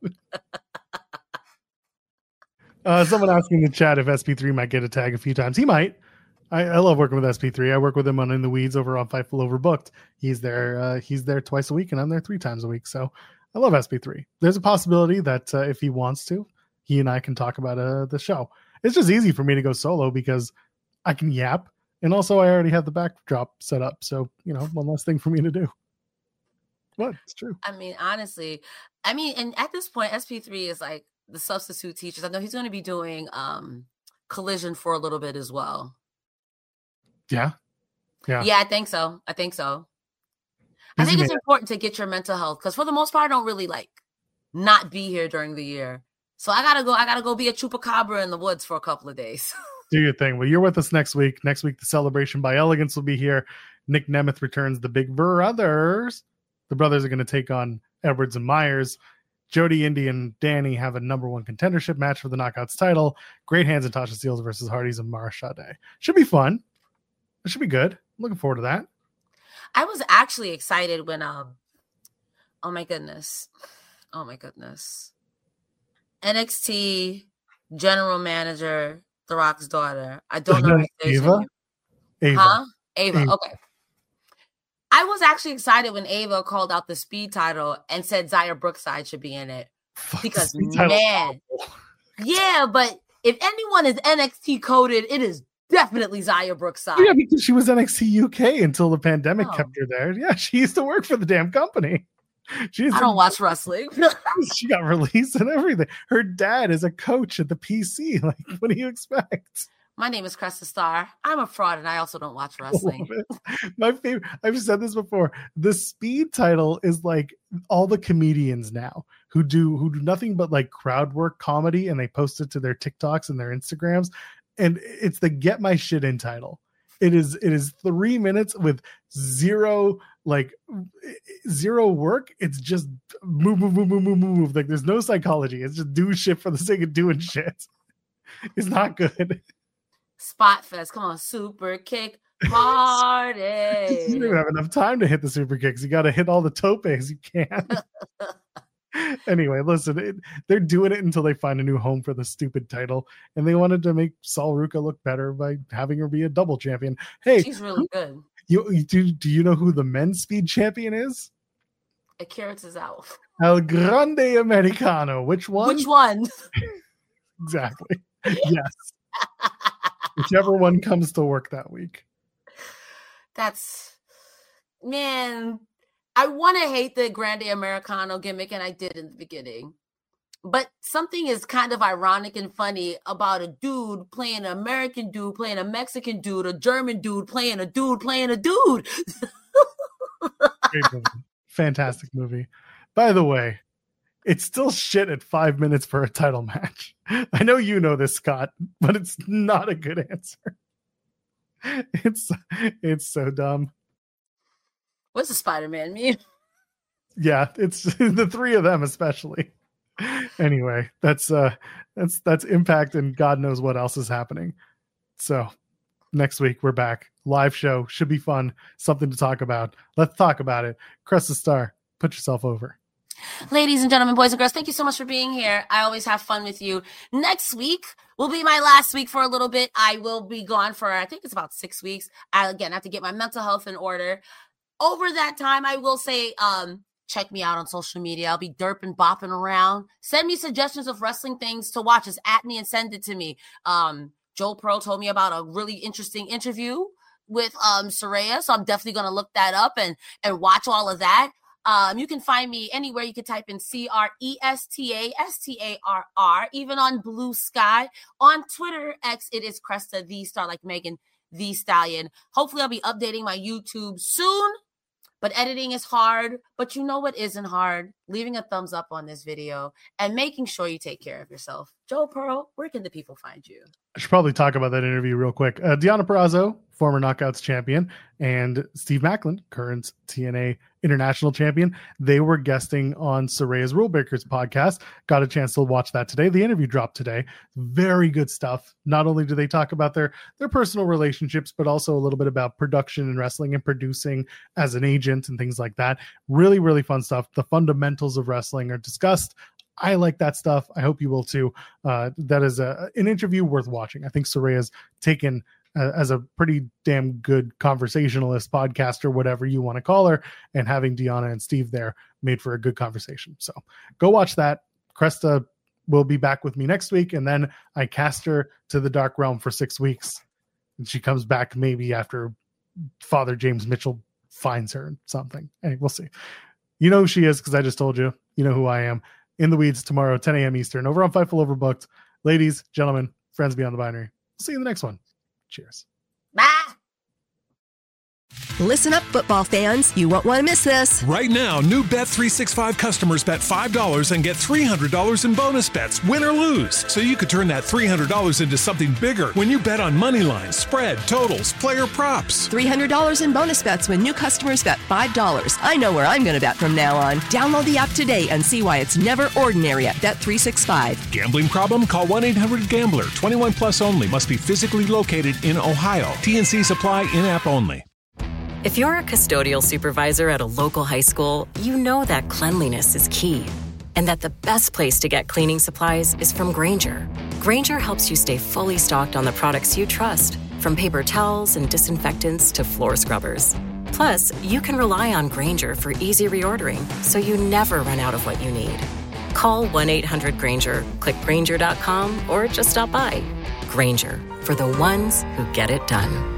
uh, someone asking in the chat if S P three might get a tag a few times. He might. I, I love working with S P three. I work with him on In the Weeds over on Fightful Overbooked. He's there. Uh, he's there twice a week, and I'm there three times a week. So I love S P three. There's a possibility that uh, if he wants to, he and I can talk about uh, the show. It's just easy for me to go solo because I can yap, and also I already have the backdrop set up. So, you know, one less thing for me to do. What? It's true. I mean, honestly, I mean, and at this point, S P three is like the substitute teachers. I know he's going to be doing um, Collision for a little bit as well. Yeah. Yeah. Yeah, I think so. I think so. I think it's important to get your mental health because for the most part, I don't really like not be here during the year. So I gotta go. I gotta go be a chupacabra in the woods for a couple of days. Do your thing. Well, you're with us next week. Next week, the Celebration by Elegance will be here. Nick Nemeth returns. The Big Brothers. The brothers are going to take on Edwards and Myers. Jody, Indy, and Danny have a number one contendership match for the Knockouts title. Great Hands and Tasha Steelz versus Hardys and Mara Sade. Should be fun. It should be good. I'm looking forward to that. I was actually excited when, um, oh my goodness. Oh my goodness. N X T general manager, The Rock's daughter. I don't know. Ava? Ava. Huh? Ava. Ava. Okay. I was actually excited when Ava called out the speed title and said Zaya Brookside should be in it. Fuck, because, man. Yeah, but if anyone is N X T coded, it is definitely Zaya Brookside. Yeah, because she was N X T U K until the pandemic Oh. kept her there. Yeah, she used to work for the damn company. She's I don't watch wrestling. She got released and everything. Her dad is a coach at the P C. Like, what do you expect? My name is Cresta Star. I'm a fraud, and I also don't watch wrestling. My favorite. I've said this before. The speed title is like all the comedians now who do who do nothing but like crowd work comedy, and they post it to their TikToks and their Instagrams. And it's the Get My Shit In title. It is it is three minutes with zero like zero work. It's just move, move, move, move, move, move. Like there's no psychology. It's just do shit for the sake of doing shit. It's not good. Spot Fest. Come on, super kick party. You don't even have enough time to hit the super kicks. You got to hit all the topes you can. Anyway, listen, it, they're doing it until they find a new home for the stupid title, and they wanted to make Sol Ruca look better by having her be a double champion. Hey, she's really good. You, you do? Do you know who the men's speed champion is? Akira Tozawa. El Grande Americano. Which one? Which one? Exactly. Yes. Whichever one comes to work that week. That's, man, I want to hate the Grande Americano gimmick, and I did in the beginning. But something is kind of ironic and funny about a dude playing an American dude, playing a Mexican dude, a German dude, playing a dude, playing a dude. Great movie. Fantastic movie. By the way, it's still shit at five minutes for a title match. I know you know this, Scott, but it's not a good answer. It's it's so dumb. What's the Spider-Man mean? Yeah, it's the three of them especially. Anyway, that's uh that's that's Impact, and God knows what else is happening. So next week we're back. Live show. Should be fun. Something to talk about. Let's talk about it. Cresta Star, put yourself over. Ladies and gentlemen, boys and girls, thank you so much for being here. I always have fun with you. Next week will be my last week for a little bit. I will be gone for, I think it's about six weeks. I, again, have to get my mental health in order. Over that time, I will say, um, check me out on social media. I'll be derping, bopping around. Send me suggestions of wrestling things to watch. Just at me and send it to me. Um, Joel Pearl told me about a really interesting interview with um, Saraya, so I'm definitely going to look that up and, and watch all of that. Um, you can find me anywhere. You can type in C R E S T A S T A R R, even on Blue Sky. On Twitter, X, it is Cresta the Star, like Megan the Stallion. Hopefully, I'll be updating my YouTube soon, but editing is hard. But you know what isn't hard? Leaving a thumbs up on this video and making sure you take care of yourself. Joe Pearl, where can the people find you? I should probably talk about that interview real quick. Uh, Deonna Purrazzo, former Knockouts champion, and Steve Macklin, current T N A International champion, they were guesting on Saraya's Rule Breakers podcast. Got a chance to watch that today. The interview dropped today. Very good stuff. Not only do they talk about their, their personal relationships, but also a little bit about production and wrestling and producing as an agent and things like that. Really, really fun stuff. The fundamentals of wrestling are discussed. I like that stuff. I hope you will too. Uh, that is a, an interview worth watching. I think Saraya's taken uh, as a pretty damn good conversationalist, podcaster, whatever you want to call her, and having Deonna and Steve there made for a good conversation. So go watch that. Cresta will be back with me next week, and then I cast her to the Dark Realm for six weeks, and she comes back maybe after Father James Mitchell finds her something. Anyway, we'll see. You know who she is because I just told you. You know who I am. In the Weeds tomorrow, ten a.m. Eastern, over on Fightful Overbooked. Ladies, gentlemen, friends beyond the binary. See you in the next one. Cheers. Bye. Listen up, football fans. You won't want to miss this. Right now, new Bet three sixty-five customers bet five dollars and get three hundred dollars in bonus bets, win or lose. So you could turn that three hundred dollars into something bigger when you bet on money lines, spread, totals, player props. three hundred dollars in bonus bets when new customers bet five dollars. I know where I'm going to bet from now on. Download the app today and see why it's never ordinary at Bet three sixty-five. Gambling problem? Call one eight hundred gambler. twenty-one plus only. Must be physically located in Ohio. T N C supply in-app only. If you're a custodial supervisor at a local high school, you know that cleanliness is key, and that the best place to get cleaning supplies is from Grainger. Grainger helps you stay fully stocked on the products you trust, from paper towels and disinfectants to floor scrubbers. Plus, you can rely on Grainger for easy reordering, so you never run out of what you need. Call one eight hundred Grainger, click Grainger dot com, or just stop by. Grainger, for the ones who get it done.